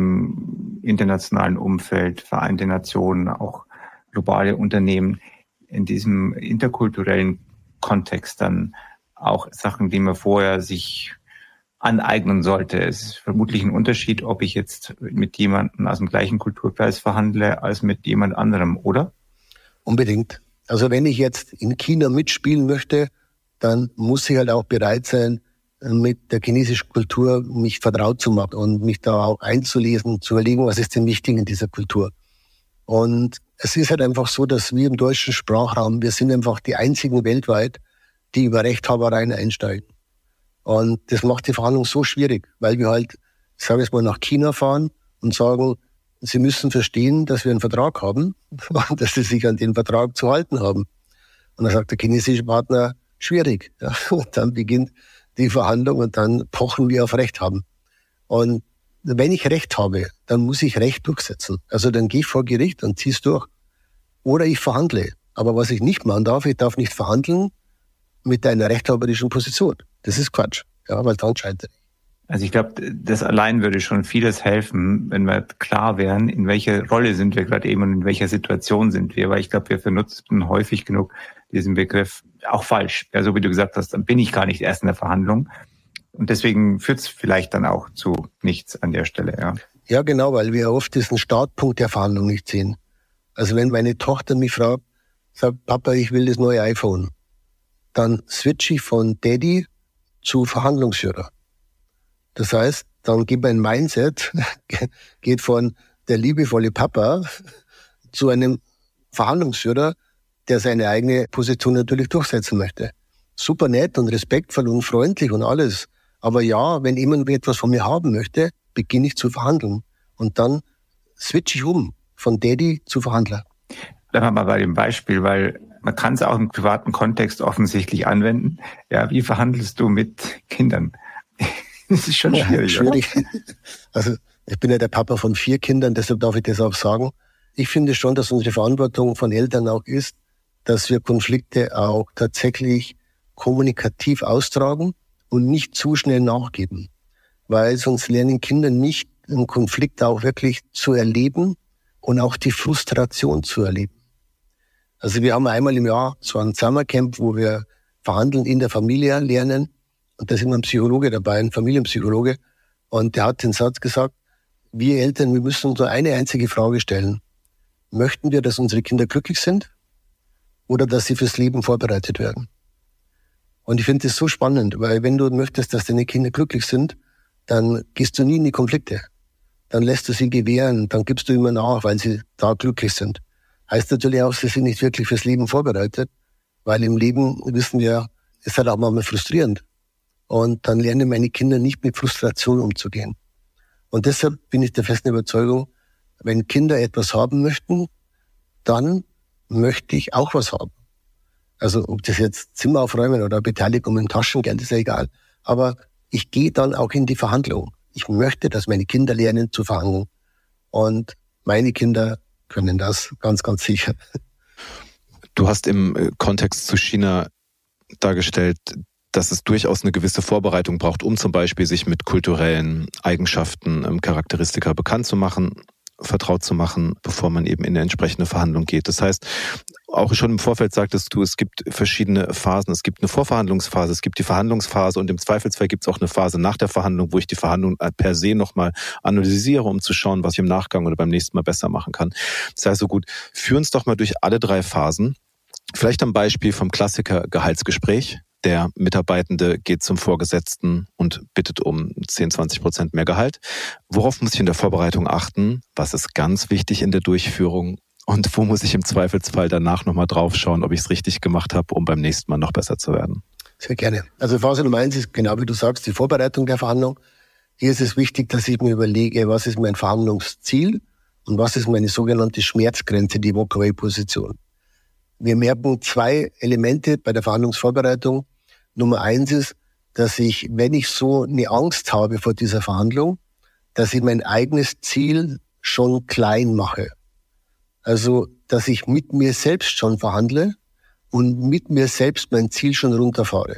im internationalen Umfeld, Vereinte Nationen, auch globale Unternehmen. In diesem interkulturellen Kontext dann auch Sachen, die man vorher sich aneignen sollte. Es ist vermutlich ein Unterschied, ob ich jetzt mit jemandem aus dem gleichen Kulturkreis verhandle, als mit jemand anderem, oder? Unbedingt. Also wenn ich jetzt in China mitspielen möchte, dann muss ich halt auch bereit sein, mit der chinesischen Kultur mich vertraut zu machen und mich da auch einzulesen, zu überlegen, was ist denn wichtig in dieser Kultur. Und es ist halt einfach so, dass wir im deutschen Sprachraum, wir sind einfach die einzigen weltweit, die über Rechthabereien einsteigen. Und das macht die Verhandlung so schwierig, weil wir halt, ich sage jetzt mal, nach China fahren und sagen, sie müssen verstehen, dass wir einen Vertrag haben und dass sie sich an den Vertrag zu halten haben. Und dann sagt der chinesische Partner, schwierig. Ja, und dann beginnt die Verhandlung und dann pochen wir auf Recht haben. Und wenn ich Recht habe, dann muss ich Recht durchsetzen. Also dann gehe ich vor Gericht und ziehe es durch. Oder ich verhandle. Aber was ich nicht machen darf, ich darf nicht verhandeln mit einer rechthaberischen Position. Das ist Quatsch, ja, weil dann scheitere ich. Also ich glaube, das allein würde schon vieles helfen, wenn wir klar wären, in welcher Rolle sind wir gerade eben und in welcher Situation sind wir. Weil ich glaube, wir benutzen häufig genug diesen Begriff auch falsch. Ja, so wie du gesagt hast, dann bin ich gar nicht erst in der Verhandlung. Und deswegen führt es vielleicht dann auch zu nichts an der Stelle. Ja, ja, genau, weil wir oft diesen Startpunkt der Verhandlung nicht sehen. Also wenn meine Tochter mich fragt, sagt, Papa, ich will das neue iPhone, dann switche ich von Daddy zu Verhandlungsführer. Das heißt, dann geht mein Mindset, geht von der liebevolle Papa zu einem Verhandlungsführer, der seine eigene Position natürlich durchsetzen möchte. Super nett und respektvoll und freundlich und alles. Aber ja, wenn jemand etwas von mir haben möchte, beginne ich zu verhandeln. Und dann switche ich um von Daddy zu Verhandler. Bleiben wir mal bei dem Beispiel, weil man kann es auch im privaten Kontext offensichtlich anwenden. Ja, wie verhandelst du mit Kindern? Das ist schon schwierig. Ja, schwierig. Also ich bin ja der Papa von 4 Kindern, deshalb darf ich das auch sagen. Ich finde schon, dass unsere Verantwortung von Eltern auch ist, dass wir Konflikte auch tatsächlich kommunikativ austragen und nicht zu schnell nachgeben. Weil sonst lernen Kinder nicht, einen Konflikt auch wirklich zu erleben und auch die Frustration zu erleben. Also wir haben einmal im Jahr so ein Summercamp, wo wir verhandeln in der Familie lernen. Und da ist immer ein Psychologe dabei, ein Familienpsychologe. Und der hat den Satz gesagt, wir Eltern, wir müssen uns nur eine einzige Frage stellen. Möchten wir, dass unsere Kinder glücklich sind oder dass sie fürs Leben vorbereitet werden? Und ich finde das so spannend, weil wenn du möchtest, dass deine Kinder glücklich sind, dann gehst du nie in die Konflikte. Dann lässt du sie gewähren, dann gibst du immer nach, weil sie da glücklich sind. Heißt natürlich auch, sie sind nicht wirklich fürs Leben vorbereitet, weil im Leben, wissen wir, ist halt auch manchmal frustrierend. Und dann lernen meine Kinder nicht mit Frustration umzugehen. Und deshalb bin ich der festen Überzeugung, wenn Kinder etwas haben möchten, dann möchte ich auch was haben. Also ob das jetzt Zimmer aufräumen oder Beteiligung im Taschengeld, ist ja egal. Aber ich gehe dann auch in die Verhandlung. Ich möchte, dass meine Kinder lernen zu verhandeln. Und meine Kinder können das ganz, ganz sicher. Du hast im Kontext zu China dargestellt, dass es durchaus eine gewisse Vorbereitung braucht, um zum Beispiel sich mit kulturellen Eigenschaften, Charakteristika bekannt zu machen, vertraut zu machen, bevor man eben in eine entsprechende Verhandlung geht. Das heißt, auch schon im Vorfeld sagtest du, es gibt verschiedene Phasen. Es gibt eine Vorverhandlungsphase, es gibt die Verhandlungsphase und im Zweifelsfall gibt es auch eine Phase nach der Verhandlung, wo ich die Verhandlung per se nochmal analysiere, um zu schauen, was ich im Nachgang oder beim nächsten Mal besser machen kann. Das heißt so gut, führ uns doch mal durch alle 3 Phasen. Vielleicht am Beispiel vom Klassiker Gehaltsgespräch. Der Mitarbeitende geht zum Vorgesetzten und bittet um 10-20% mehr Gehalt. Worauf muss ich in der Vorbereitung achten? Was ist ganz wichtig in der Durchführung? Und wo muss ich im Zweifelsfall danach nochmal drauf schauen, ob ich es richtig gemacht habe, um beim nächsten Mal noch besser zu werden? Sehr gerne. Also Phase Nummer 1 ist genau wie du sagst, die Vorbereitung der Verhandlung. Hier ist es wichtig, dass ich mir überlege, was ist mein Verhandlungsziel und was ist meine sogenannte Schmerzgrenze, die Walk-Away-Position. Wir merken 2 Elemente bei der Verhandlungsvorbereitung. Nummer 1 ist, dass ich, wenn ich so eine Angst habe vor dieser Verhandlung, dass ich mein eigenes Ziel schon klein mache. Also, dass ich mit mir selbst schon verhandle und mit mir selbst mein Ziel schon runterfahre.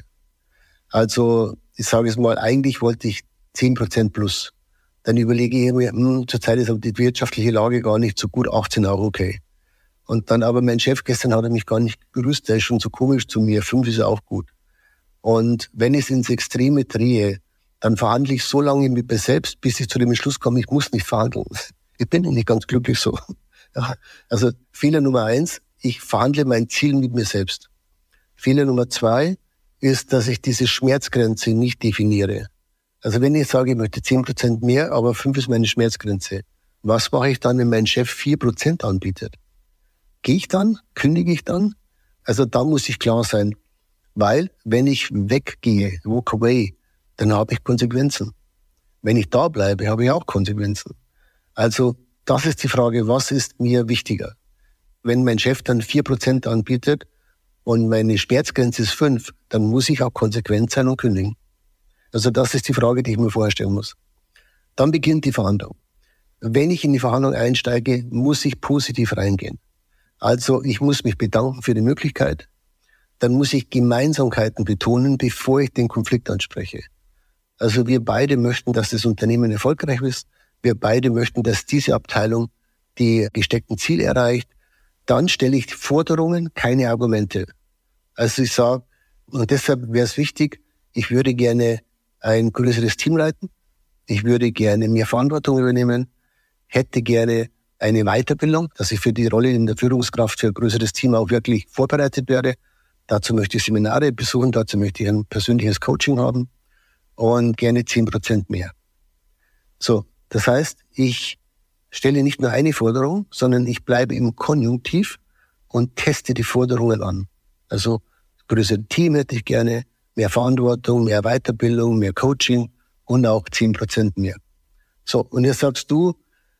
Also, ich sage es mal, eigentlich wollte ich 10% plus. Dann überlege ich mir, zurzeit ist aber die wirtschaftliche Lage gar nicht so gut, 18 Euro okay. Und dann aber mein Chef gestern hat er mich gar nicht begrüßt, der ist schon so komisch zu mir, 5 ist auch gut. Und wenn ich es ins Extreme drehe, dann verhandle ich so lange mit mir selbst, bis ich zu dem Entschluss komme, ich muss nicht verhandeln. Ich bin nicht ganz glücklich so. Ja, also Fehler Nummer 1, ich verhandle mein Ziel mit mir selbst. Fehler Nummer 2 ist, dass ich diese Schmerzgrenze nicht definiere. Also wenn ich sage, ich möchte 10% mehr, aber 5 ist meine Schmerzgrenze, was mache ich dann, wenn mein Chef 4% anbietet? Gehe ich dann? Kündige ich dann? Also da muss ich klar sein, weil wenn ich weggehe, walk away, dann habe ich Konsequenzen. Wenn ich da bleibe, habe ich auch Konsequenzen. Also das ist die Frage, was ist mir wichtiger? Wenn mein Chef dann 4% anbietet und meine Schmerzgrenze ist 5, dann muss ich auch konsequent sein und kündigen. Also das ist die Frage, die ich mir vorher stellen muss. Dann beginnt die Verhandlung. Wenn ich in die Verhandlung einsteige, muss ich positiv reingehen. Also ich muss mich bedanken für die Möglichkeit. Dann muss ich Gemeinsamkeiten betonen, bevor ich den Konflikt anspreche. Also wir beide möchten, dass das Unternehmen erfolgreich ist. Wir beide möchten, dass diese Abteilung die gesteckten Ziele erreicht. Dann stelle ich Forderungen, keine Argumente. Also ich sage, und deshalb wäre es wichtig, ich würde gerne ein größeres Team leiten. Ich würde gerne mehr Verantwortung übernehmen. Hätte gerne eine Weiterbildung, dass ich für die Rolle in der Führungskraft für ein größeres Team auch wirklich vorbereitet werde. Dazu möchte ich Seminare besuchen, dazu möchte ich ein persönliches Coaching haben und gerne 10% mehr. So, das heißt, ich stelle nicht nur eine Forderung, sondern ich bleibe im Konjunktiv und teste die Forderungen an. Also größere Team hätte ich gerne, mehr Verantwortung, mehr Weiterbildung, mehr Coaching und auch 10% mehr. So, und jetzt sagst du,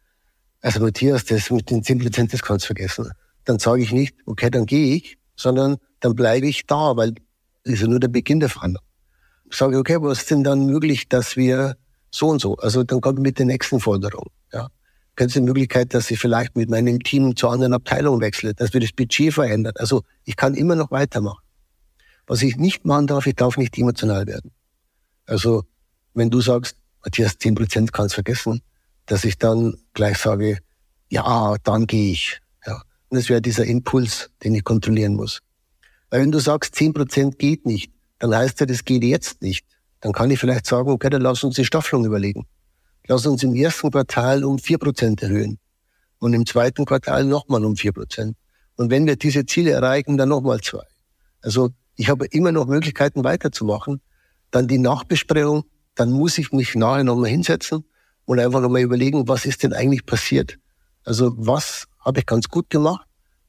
also Matthias, das mit den 10%, das kannst du vergessen. Dann sage ich nicht, okay, dann gehe ich, sondern dann bleibe ich da, weil das ist ja nur der Beginn der Verhandlung. Ich sage, okay, was ist denn dann möglich, dass wir so und so, also dann kommt mit der nächsten Forderung. Ja. Gibt es die Möglichkeit, dass ich vielleicht mit meinem Team zur anderen Abteilung wechsle, dass wir das Budget verändern. Also ich kann immer noch weitermachen. Was ich nicht machen darf, ich darf nicht emotional werden. Also wenn du sagst, Matthias, 10% kannst vergessen, dass ich dann gleich sage, ja, dann gehe ich. Ja. Und das wäre dieser Impuls, den ich kontrollieren muss. Weil wenn du sagst, 10% geht nicht, dann heißt ja, das geht jetzt nicht. Dann kann ich vielleicht sagen, okay, dann lass uns die Staffelung überlegen. Lass uns im ersten Quartal um 4% erhöhen. Und im zweiten Quartal nochmal um 4%. Und wenn wir diese Ziele erreichen, dann nochmal 2. Also ich habe immer noch Möglichkeiten weiterzumachen. Dann die Nachbesprechung, dann muss ich mich nachher nochmal hinsetzen und einfach nochmal überlegen, was ist denn eigentlich passiert? Also was habe ich ganz gut gemacht?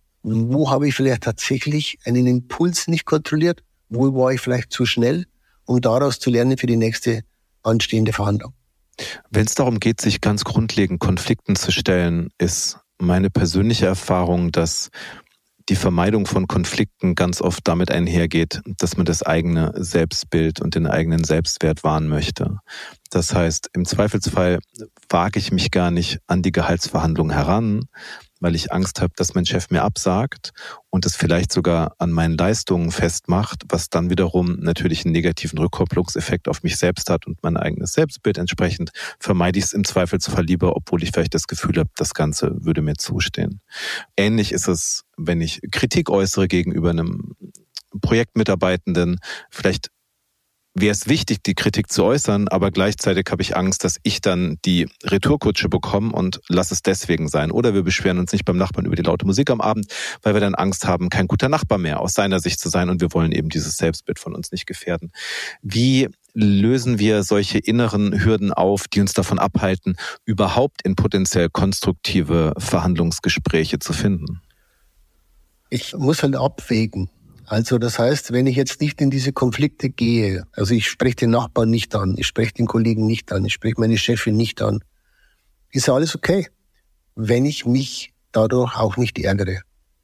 Wo habe ich vielleicht tatsächlich einen Impuls nicht kontrolliert? Wo war ich vielleicht zu schnell, um daraus zu lernen für die nächste anstehende Verhandlung? Wenn es darum geht, sich ganz grundlegend Konflikten zu stellen, ist meine persönliche Erfahrung, dass die Vermeidung von Konflikten ganz oft damit einhergeht, dass man das eigene Selbstbild und den eigenen Selbstwert wahren möchte. Das heißt, im Zweifelsfall wage ich mich gar nicht an die Gehaltsverhandlung heran, weil ich Angst habe, dass mein Chef mir absagt und es vielleicht sogar an meinen Leistungen festmacht, was dann wiederum natürlich einen negativen Rückkopplungseffekt auf mich selbst hat und mein eigenes Selbstbild. Entsprechend vermeide ich es im Zweifelsfall lieber, obwohl ich vielleicht das Gefühl habe, das Ganze würde mir zustehen. Ähnlich ist es, wenn ich Kritik äußere gegenüber einem Projektmitarbeitenden. Vielleicht wäre es wichtig, die Kritik zu äußern, aber gleichzeitig habe ich Angst, dass ich dann die Retourkutsche bekomme und lass es deswegen sein. Oder wir beschweren uns nicht beim Nachbarn über die laute Musik am Abend, weil wir dann Angst haben, kein guter Nachbar mehr aus seiner Sicht zu sein und wir wollen eben dieses Selbstbild von uns nicht gefährden. Wie lösen wir solche inneren Hürden auf, die uns davon abhalten, überhaupt in potenziell konstruktive Verhandlungsgespräche zu finden? Ich muss halt abwägen. Also das heißt, wenn ich jetzt nicht in diese Konflikte gehe, also ich spreche den Nachbarn nicht an, ich spreche den Kollegen nicht an, ich spreche meine Chefin nicht an, ist ja alles okay, wenn ich mich dadurch auch nicht ärgere.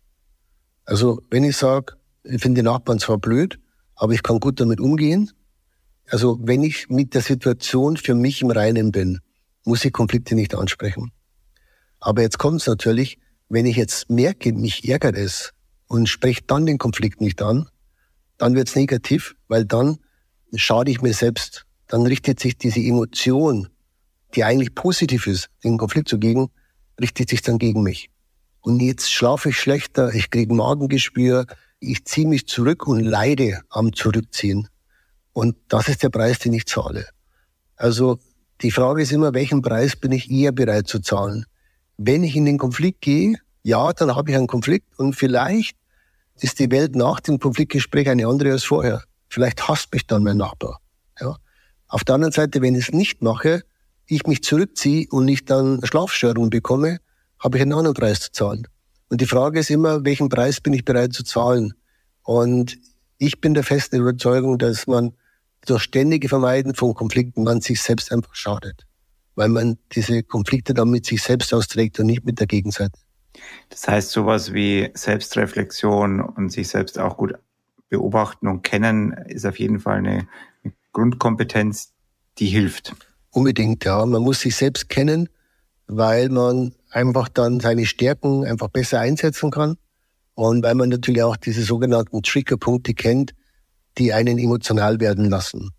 Also wenn ich sage, ich finde den Nachbarn zwar blöd, aber ich kann gut damit umgehen, also wenn ich mit der Situation für mich im Reinen bin, muss ich Konflikte nicht ansprechen. Aber jetzt kommt es natürlich, Wenn ich jetzt merke, mich ärgert es und spreche dann den Konflikt nicht an, dann wird es negativ, weil dann schade ich mir selbst. Dann richtet sich diese Emotion, die eigentlich positiv ist, den Konflikt zu gehen, richtet sich dann gegen mich. Und jetzt schlafe ich schlechter, ich kriege Magengeschwür, ich ziehe mich zurück und leide am Zurückziehen. Und das ist der Preis, den ich zahle. Also die Frage ist immer, welchen Preis bin ich eher bereit zu zahlen? Wenn ich in den Konflikt gehe, ja, dann habe ich einen Konflikt und vielleicht ist die Welt nach dem Konfliktgespräch eine andere als vorher. Vielleicht hasst mich dann mein Nachbar. Ja. Auf der anderen Seite, wenn ich es nicht mache, ich mich zurückziehe und ich dann Schlafstörungen bekomme, habe ich einen anderen Preis zu zahlen. Und die Frage ist immer, welchen Preis bin ich bereit zu zahlen? Und ich bin der festen Überzeugung, dass man durch ständige Vermeiden von Konflikten man sich selbst einfach schadet. Weil man diese Konflikte dann mit sich selbst austrägt und nicht mit der Gegenseite. Das heißt, sowas wie Selbstreflexion und sich selbst auch gut beobachten und kennen, ist auf jeden Fall eine Grundkompetenz, die hilft. Unbedingt, ja. Man muss sich selbst kennen, weil man einfach dann seine Stärken einfach besser einsetzen kann und weil man natürlich auch diese sogenannten Triggerpunkte kennt, die einen emotional werden lassen.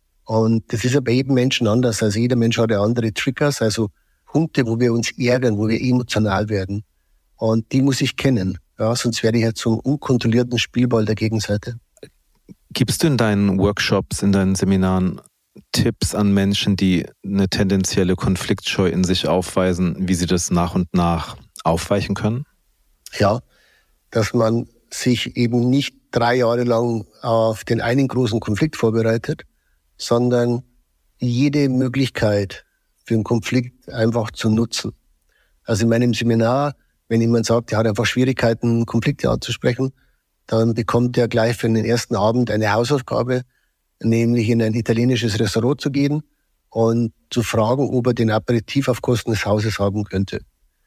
Und das ist ja bei jedem Menschen anders. Also jeder Mensch hat ja andere Triggers, also Punkte, wo wir uns ärgern, wo wir emotional werden. Und die muss ich kennen. Ja, sonst werde ich ja zum unkontrollierten Spielball der Gegenseite. Gibst du in deinen Workshops, in deinen Seminaren Tipps an Menschen, die eine tendenzielle Konfliktscheu in sich aufweisen, wie sie das nach und nach aufweichen können? Ja, dass man sich eben nicht 3 Jahre lang auf den einen großen Konflikt vorbereitet, sondern jede Möglichkeit für einen Konflikt einfach zu nutzen. Also in meinem Seminar, wenn jemand sagt, er hat einfach Schwierigkeiten, Konflikte anzusprechen, dann bekommt er gleich für den ersten Abend eine Hausaufgabe, nämlich in ein italienisches Restaurant zu gehen und zu fragen, ob er den Aperitif auf Kosten des Hauses haben könnte.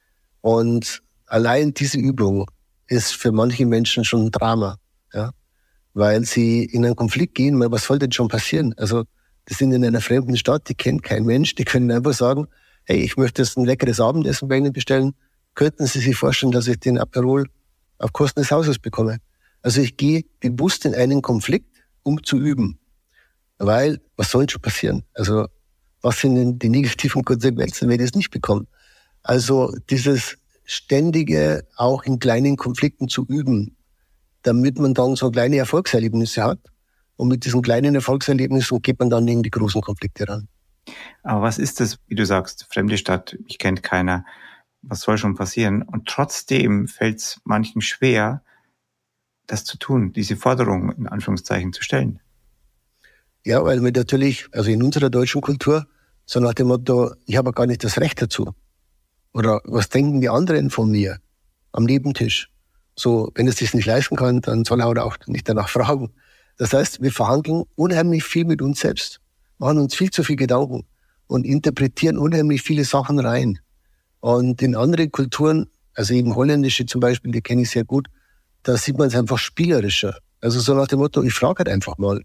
Und allein diese Übung ist für manche Menschen schon ein Drama, ja, weil sie in einen Konflikt gehen, weil was soll denn schon passieren? Also, die sind in einer fremden Stadt, die kennt kein Mensch, die können einfach sagen, hey, ich möchte jetzt ein leckeres Abendessen bei Ihnen bestellen, könnten Sie sich vorstellen, dass ich den Aperol auf Kosten des Hauses bekomme? Also ich gehe bewusst in einen Konflikt, um zu üben, weil was soll schon passieren? Also was sind denn die negativen Konsequenzen, wenn ich es nicht bekomme? Also dieses ständige, auch in kleinen Konflikten zu üben, damit man dann so kleine Erfolgserlebnisse hat. Und mit diesen kleinen Erfolgserlebnissen geht man dann in die großen Konflikte ran. Aber was ist das, wie du sagst, fremde Stadt, mich kennt keiner, was soll schon passieren? Und trotzdem fällt es manchen schwer, das zu tun, diese Forderung in Anführungszeichen zu stellen. Ja, weil wir natürlich, also in unserer deutschen Kultur, so nach dem Motto, ich habe gar nicht das Recht dazu. Oder was denken die anderen von mir am Nebentisch? So, wenn es sich nicht leisten kann, dann soll er auch nicht danach fragen. Das heißt, wir verhandeln unheimlich viel mit uns selbst, machen uns viel zu viel Gedanken und interpretieren unheimlich viele Sachen rein. Und in anderen Kulturen, also eben holländische zum Beispiel, die kenne ich sehr gut, da sieht man es einfach spielerischer. Also so nach dem Motto, ich frage halt einfach mal.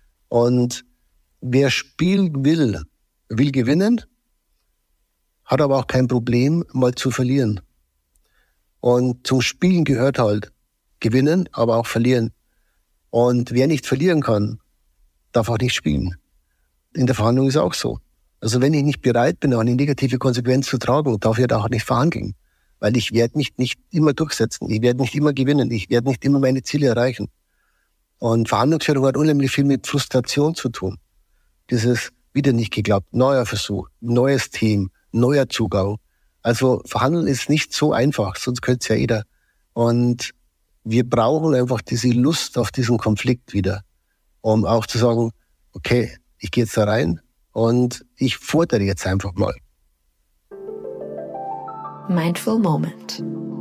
Und wer spielen will gewinnen, hat aber auch kein Problem, mal zu verlieren. Und zum Spielen gehört halt gewinnen, aber auch verlieren. Und wer nicht verlieren kann, darf auch nicht spielen. In der Verhandlung ist es auch so. Also wenn ich nicht bereit bin, auch eine negative Konsequenz zu tragen, darf ich da auch nicht verhandeln. Weil ich werde mich nicht immer durchsetzen, ich werde nicht immer gewinnen, ich werde nicht immer meine Ziele erreichen. Und Verhandlungsführung hat unheimlich viel mit Frustration zu tun. Dieses wieder nicht geglaubt, neuer Versuch, neues Team, neuer Zugang. Also Verhandeln ist nicht so einfach, sonst könnte es ja jeder. Und wir brauchen einfach diese Lust auf diesen Konflikt wieder, um auch zu sagen, okay, ich gehe jetzt da rein und ich fordere jetzt einfach mal. Mindful Moment.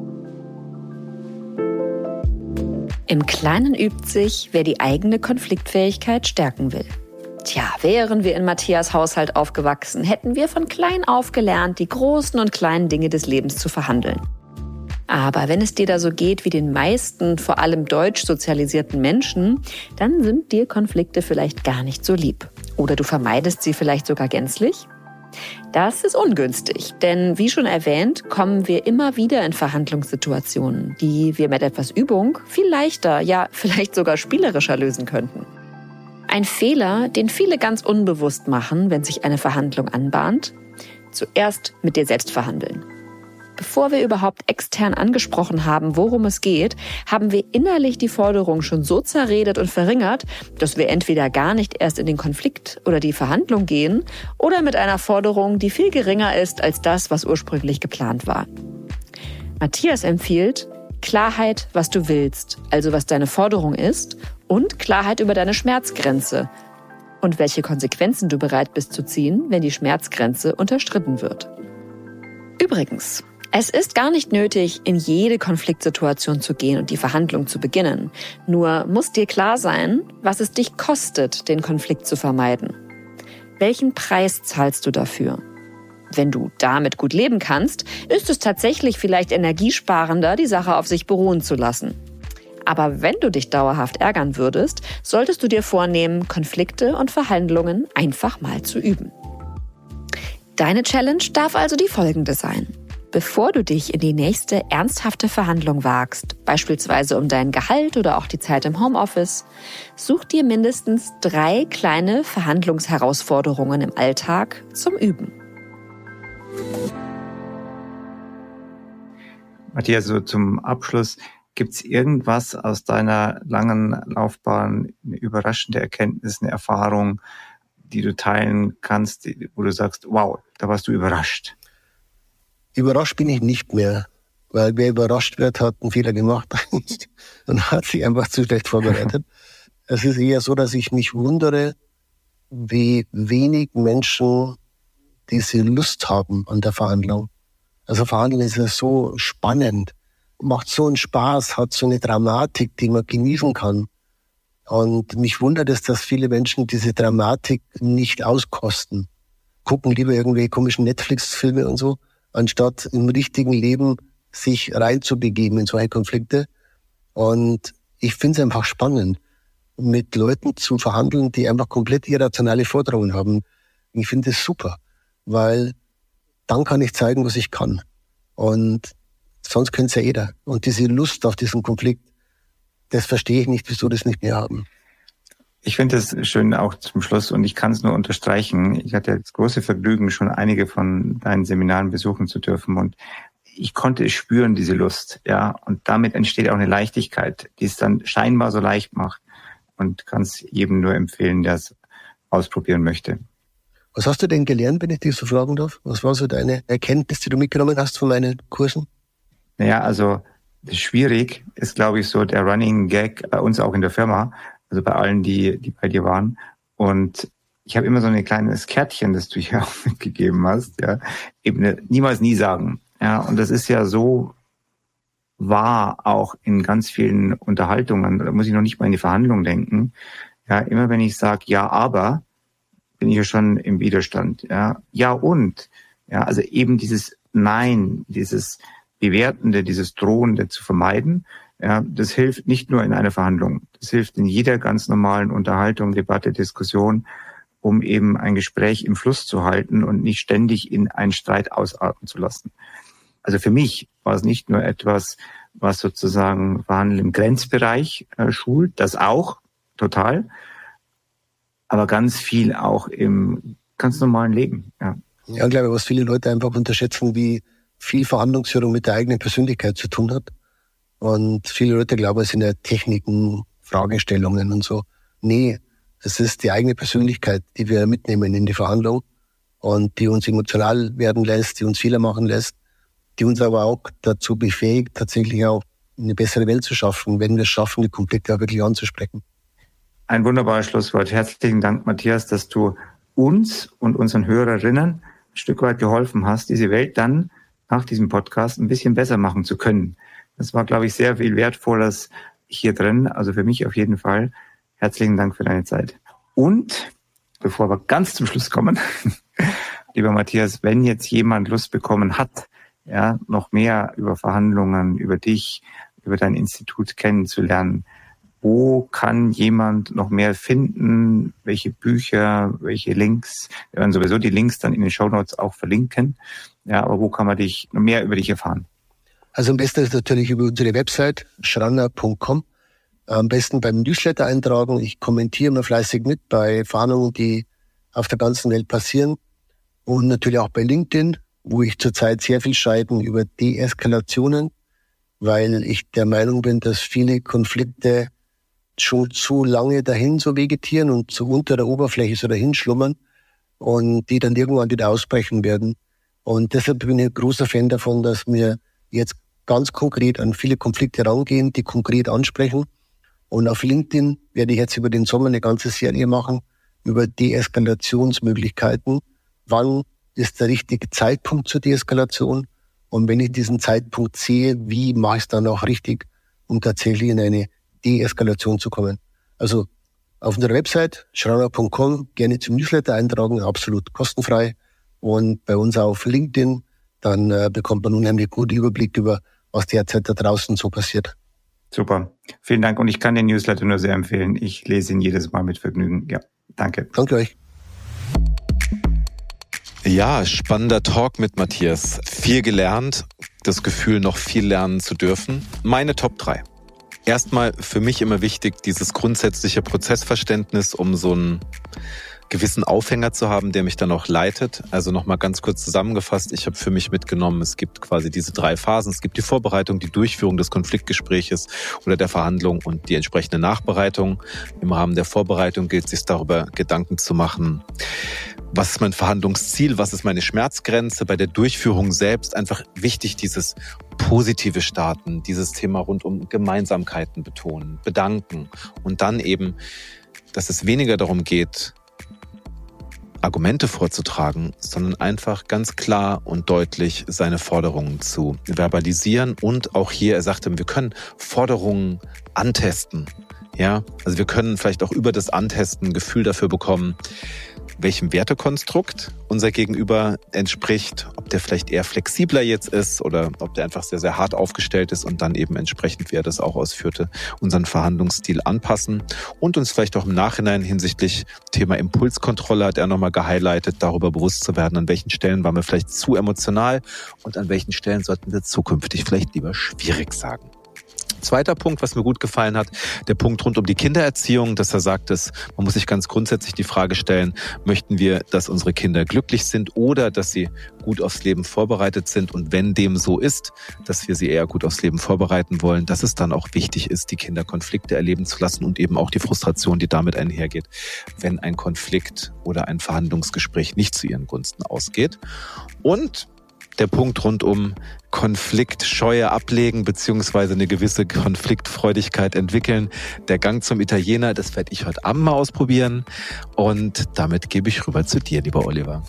Im Kleinen übt sich, wer die eigene Konfliktfähigkeit stärken will. Tja, wären wir in Matthias Haushalt aufgewachsen, hätten wir von klein auf gelernt, die großen und kleinen Dinge des Lebens zu verhandeln. Aber wenn es dir da so geht wie den meisten, vor allem deutsch sozialisierten Menschen, dann sind dir Konflikte vielleicht gar nicht so lieb. Oder du vermeidest sie vielleicht sogar gänzlich. Das ist ungünstig, denn wie schon erwähnt, kommen wir immer wieder in Verhandlungssituationen, die wir mit etwas Übung viel leichter, ja vielleicht sogar spielerischer lösen könnten. Ein Fehler, den viele ganz unbewusst machen, wenn sich eine Verhandlung anbahnt: zuerst mit dir selbst verhandeln. Bevor wir überhaupt extern angesprochen haben, worum es geht, haben wir innerlich die Forderung schon so zerredet und verringert, dass wir entweder gar nicht erst in den Konflikt oder die Verhandlung gehen oder mit einer Forderung, die viel geringer ist als das, was ursprünglich geplant war. Matthias empfiehlt Klarheit, was du willst, also was deine Forderung ist, und Klarheit über deine Schmerzgrenze und welche Konsequenzen du bereit bist zu ziehen, wenn die Schmerzgrenze unterschritten wird. Übrigens, es ist gar nicht nötig, in jede Konfliktsituation zu gehen und die Verhandlung zu beginnen. Nur muss dir klar sein, was es dich kostet, den Konflikt zu vermeiden. Welchen Preis zahlst du dafür? Wenn du damit gut leben kannst, ist es tatsächlich vielleicht energiesparender, die Sache auf sich beruhen zu lassen. Aber wenn du dich dauerhaft ärgern würdest, solltest du dir vornehmen, Konflikte und Verhandlungen einfach mal zu üben. Deine Challenge darf also die folgende sein. Bevor du dich in die nächste ernsthafte Verhandlung wagst, beispielsweise um dein Gehalt oder auch die Zeit im Homeoffice, such dir mindestens 3 kleine Verhandlungsherausforderungen im Alltag zum Üben. Matthias, so zum Abschluss, gibt es irgendwas aus deiner langen Laufbahn, eine überraschende Erkenntnis, eine Erfahrung, die du teilen kannst, wo du sagst, wow, da warst du überrascht? Überrascht bin ich nicht mehr, weil wer überrascht wird, hat einen Fehler gemacht und hat sich einfach zu schlecht vorbereitet. Es ist eher so, dass ich mich wundere, wie wenig Menschen diese Lust haben an der Verhandlung. Also Verhandeln ist ja so spannend, macht so einen Spaß, hat so eine Dramatik, die man genießen kann. Und mich wundert es, dass viele Menschen diese Dramatik nicht auskosten. Gucken lieber irgendwelche komischen Netflix-Filme und so, anstatt im richtigen Leben sich reinzubegeben in solche Konflikte. Und ich finde es einfach spannend, mit Leuten zu verhandeln, die einfach komplett irrationale Forderungen haben. Ich finde es super, weil dann kann ich zeigen, was ich kann. Und sonst könnte es ja jeder. Und diese Lust auf diesen Konflikt, das verstehe ich nicht, wieso das nicht mehr haben. Ich finde das schön auch zum Schluss und ich kann es nur unterstreichen. Ich hatte das große Vergnügen, schon einige von deinen Seminaren besuchen zu dürfen und ich konnte es spüren, diese Lust, ja. Und damit entsteht auch eine Leichtigkeit, die es dann scheinbar so leicht macht und kann es jedem nur empfehlen, der es ausprobieren möchte. Was hast du denn gelernt, wenn ich dich so fragen darf? Was war so deine Erkenntnis, die du mitgenommen hast von meinen Kursen? Naja, also schwierig ist, glaube ich, so der Running Gag bei uns auch in der Firma, also bei allen, die bei dir waren. Und ich habe immer so ein kleines Kärtchen, das du hier auch mitgegeben hast, ja, eben niemals nie sagen. Ja, und das ist ja so wahr auch in ganz vielen Unterhaltungen, da muss ich noch nicht mal in die Verhandlung denken. Ja, immer wenn ich sage, ja, aber, bin ich ja schon im Widerstand. Ja, ja und. Ja, also eben dieses Nein, dieses Bewertende, dieses Drohende zu vermeiden, ja, das hilft nicht nur in einer Verhandlung. Das hilft in jeder ganz normalen Unterhaltung, Debatte, Diskussion, um eben ein Gespräch im Fluss zu halten und nicht ständig in einen Streit ausarten zu lassen. Also für mich war es nicht nur etwas, was sozusagen Verhandeln im Grenzbereich schult, das auch, total, aber ganz viel auch im ganz normalen Leben. Ja, ja, glaube ich, was viele Leute einfach unterschätzen, wie viel Verhandlungsführung mit der eigenen Persönlichkeit zu tun hat. Und viele Leute glauben, es sind ja Techniken, Fragestellungen und so. Nee, es ist die eigene Persönlichkeit, die wir mitnehmen in die Verhandlung und die uns emotional werden lässt, die uns Fehler machen lässt, die uns aber auch dazu befähigt, tatsächlich auch eine bessere Welt zu schaffen, wenn wir es schaffen, die Konflikte auch wirklich anzusprechen. Ein wunderbares Schlusswort. Herzlichen Dank, Matthias, dass du uns und unseren Hörerinnen ein Stück weit geholfen hast, diese Welt dann nach diesem Podcast ein bisschen besser machen zu können. Das war, glaube ich, sehr viel Wertvolles hier drin, also für mich auf jeden Fall. Herzlichen Dank für deine Zeit. Und bevor wir ganz zum Schluss kommen, lieber Matthias, wenn jetzt jemand Lust bekommen hat, ja, noch mehr über Verhandlungen, über dich, über dein Institut kennenzulernen, Wo kann jemand noch mehr finden? Welche Bücher, welche Links? Wir werden sowieso die Links dann in den Shownotes auch verlinken. Ja, aber wo kann man noch mehr über dich erfahren? Also am besten ist natürlich über unsere Website schranner.com. Am besten beim Newsletter eintragen. Ich kommentiere immer fleißig mit bei Verhandlungen, die auf der ganzen Welt passieren. Und natürlich auch bei LinkedIn, wo ich zurzeit sehr viel schreibe über Deeskalationen, weil ich der Meinung bin, dass viele Konflikte schon zu lange dahin so vegetieren und so unter der Oberfläche so dahin schlummern und die dann irgendwann wieder ausbrechen werden. Und deshalb bin ich ein großer Fan davon, dass wir jetzt ganz konkret an viele Konflikte rangehen, die konkret ansprechen. Und auf LinkedIn werde ich jetzt über den Sommer eine ganze Serie machen über Deeskalationsmöglichkeiten. Wann ist der richtige Zeitpunkt zur Deeskalation? Und wenn ich diesen Zeitpunkt sehe, wie mache ich es dann auch richtig, um tatsächlich in eine Deeskalation zu kommen? Also auf unserer Website schranner.com gerne zum Newsletter eintragen, absolut kostenfrei. Und bei uns auf LinkedIn, dann bekommt man unheimlich guten Überblick über, was derzeit da draußen so passiert. Super. Vielen Dank. Und ich kann den Newsletter nur sehr empfehlen. Ich lese ihn jedes Mal mit Vergnügen. Ja, danke. Danke euch. Ja, spannender Talk mit Matthias. Viel gelernt, das Gefühl, noch viel lernen zu dürfen. Meine Top 3. Erstmal für mich immer wichtig, dieses grundsätzliche Prozessverständnis, um so einen gewissen Aufhänger zu haben, der mich dann auch leitet. Also nochmal ganz kurz zusammengefasst, ich habe für mich mitgenommen, es gibt quasi diese 3 Phasen. Es gibt die Vorbereitung, die Durchführung des Konfliktgespräches oder der Verhandlung und die entsprechende Nachbereitung. Im Rahmen der Vorbereitung gilt es sich darüber Gedanken zu machen, was ist mein Verhandlungsziel, was ist meine Schmerzgrenze. Bei der Durchführung selbst einfach wichtig, dieses positive Starten, dieses Thema rund um Gemeinsamkeiten betonen, bedanken und dann eben, dass es weniger darum geht, Argumente vorzutragen, sondern einfach ganz klar und deutlich seine Forderungen zu verbalisieren. Und auch hier, er sagte, wir können Forderungen antesten. Ja, also wir können vielleicht auch über das Antesten ein Gefühl dafür bekommen, welchem Wertekonstrukt unser Gegenüber entspricht, ob der vielleicht eher flexibler jetzt ist oder ob der einfach sehr, sehr hart aufgestellt ist und dann eben entsprechend, wie er das auch ausführte, unseren Verhandlungsstil anpassen und uns vielleicht auch im Nachhinein hinsichtlich Thema Impulskontrolle hat er nochmal gehighlightet, darüber bewusst zu werden, an welchen Stellen waren wir vielleicht zu emotional und an welchen Stellen sollten wir zukünftig vielleicht lieber schwierig sagen. Zweiter Punkt, was mir gut gefallen hat, der Punkt rund um die Kindererziehung, dass er sagt, man muss sich ganz grundsätzlich die Frage stellen, möchten wir, dass unsere Kinder glücklich sind oder dass sie gut aufs Leben vorbereitet sind und wenn dem so ist, dass wir sie eher gut aufs Leben vorbereiten wollen, dass es dann auch wichtig ist, die Kinder Konflikte erleben zu lassen und eben auch die Frustration, die damit einhergeht, wenn ein Konflikt oder ein Verhandlungsgespräch nicht zu ihren Gunsten ausgeht. Und der Punkt rund um Konfliktscheue ablegen beziehungsweise eine gewisse Konfliktfreudigkeit entwickeln. Der Gang zum Italiener, das werde ich heute Abend mal ausprobieren. Und damit gebe ich rüber zu dir, lieber Oliver.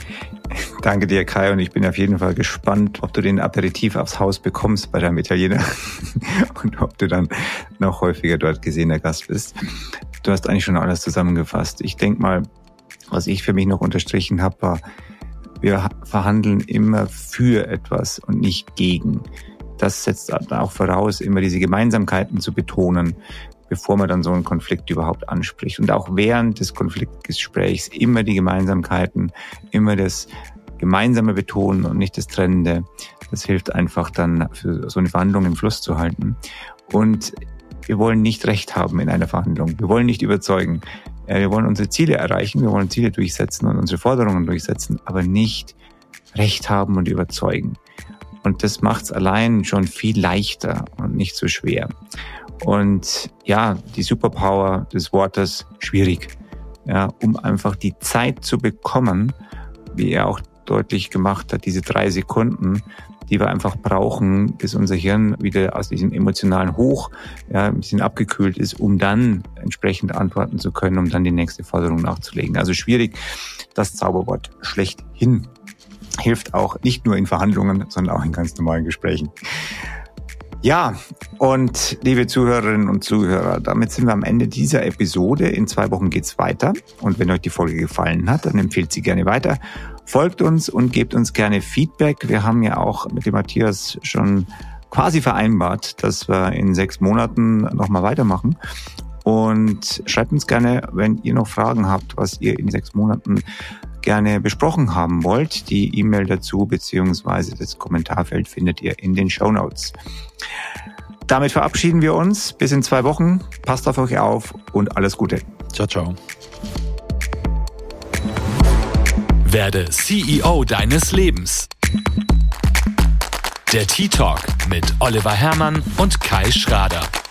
Danke dir, Kai. Und ich bin auf jeden Fall gespannt, ob du den Aperitif aufs Haus bekommst bei deinem Italiener und ob du dann noch häufiger dort gesehener Gast bist. Du hast eigentlich schon alles zusammengefasst. Ich denke mal, was ich für mich noch unterstrichen habe, war, wir verhandeln immer für etwas und nicht gegen. Das setzt auch voraus, immer diese Gemeinsamkeiten zu betonen, bevor man dann so einen Konflikt überhaupt anspricht. Und auch während des Konfliktgesprächs immer die Gemeinsamkeiten, immer das gemeinsame Betonen und nicht das Trennende. Das hilft einfach dann für so eine Verhandlung im Fluss zu halten. Und wir wollen nicht Recht haben in einer Verhandlung. Wir wollen nicht überzeugen. Wir wollen unsere Ziele erreichen, wir wollen Ziele durchsetzen und unsere Forderungen durchsetzen, aber nicht Recht haben und überzeugen. Und das macht es allein schon viel leichter und nicht so schwer. Und ja, die Superpower des Wortes schwierig. Ja, um einfach die Zeit zu bekommen, wie er auch deutlich gemacht hat, diese 3 Sekunden, die wir einfach brauchen, bis unser Hirn wieder aus diesem emotionalen Hoch ein bisschen abgekühlt ist, um dann entsprechend antworten zu können, um dann die nächste Forderung nachzulegen. Also schwierig, das Zauberwort schlechthin hilft auch nicht nur in Verhandlungen, sondern auch in ganz normalen Gesprächen. Ja, und liebe Zuhörerinnen und Zuhörer, damit sind wir am Ende dieser Episode. In 2 Wochen geht's weiter. Und wenn euch die Folge gefallen hat, dann empfehlt sie gerne weiter. Folgt uns und gebt uns gerne Feedback. Wir haben ja auch mit dem Matthias schon quasi vereinbart, dass wir in 6 Monaten nochmal weitermachen. Und schreibt uns gerne, wenn ihr noch Fragen habt, was ihr in 6 Monaten gerne besprochen haben wollt. Die E-Mail dazu bzw. das Kommentarfeld findet ihr in den Shownotes. Damit verabschieden wir uns. Bis in 2 Wochen. Passt auf euch auf und alles Gute. Ciao, ciao. Werde CEO deines Lebens. Der Tea Talk mit Oliver Hermann und Kai Schrader.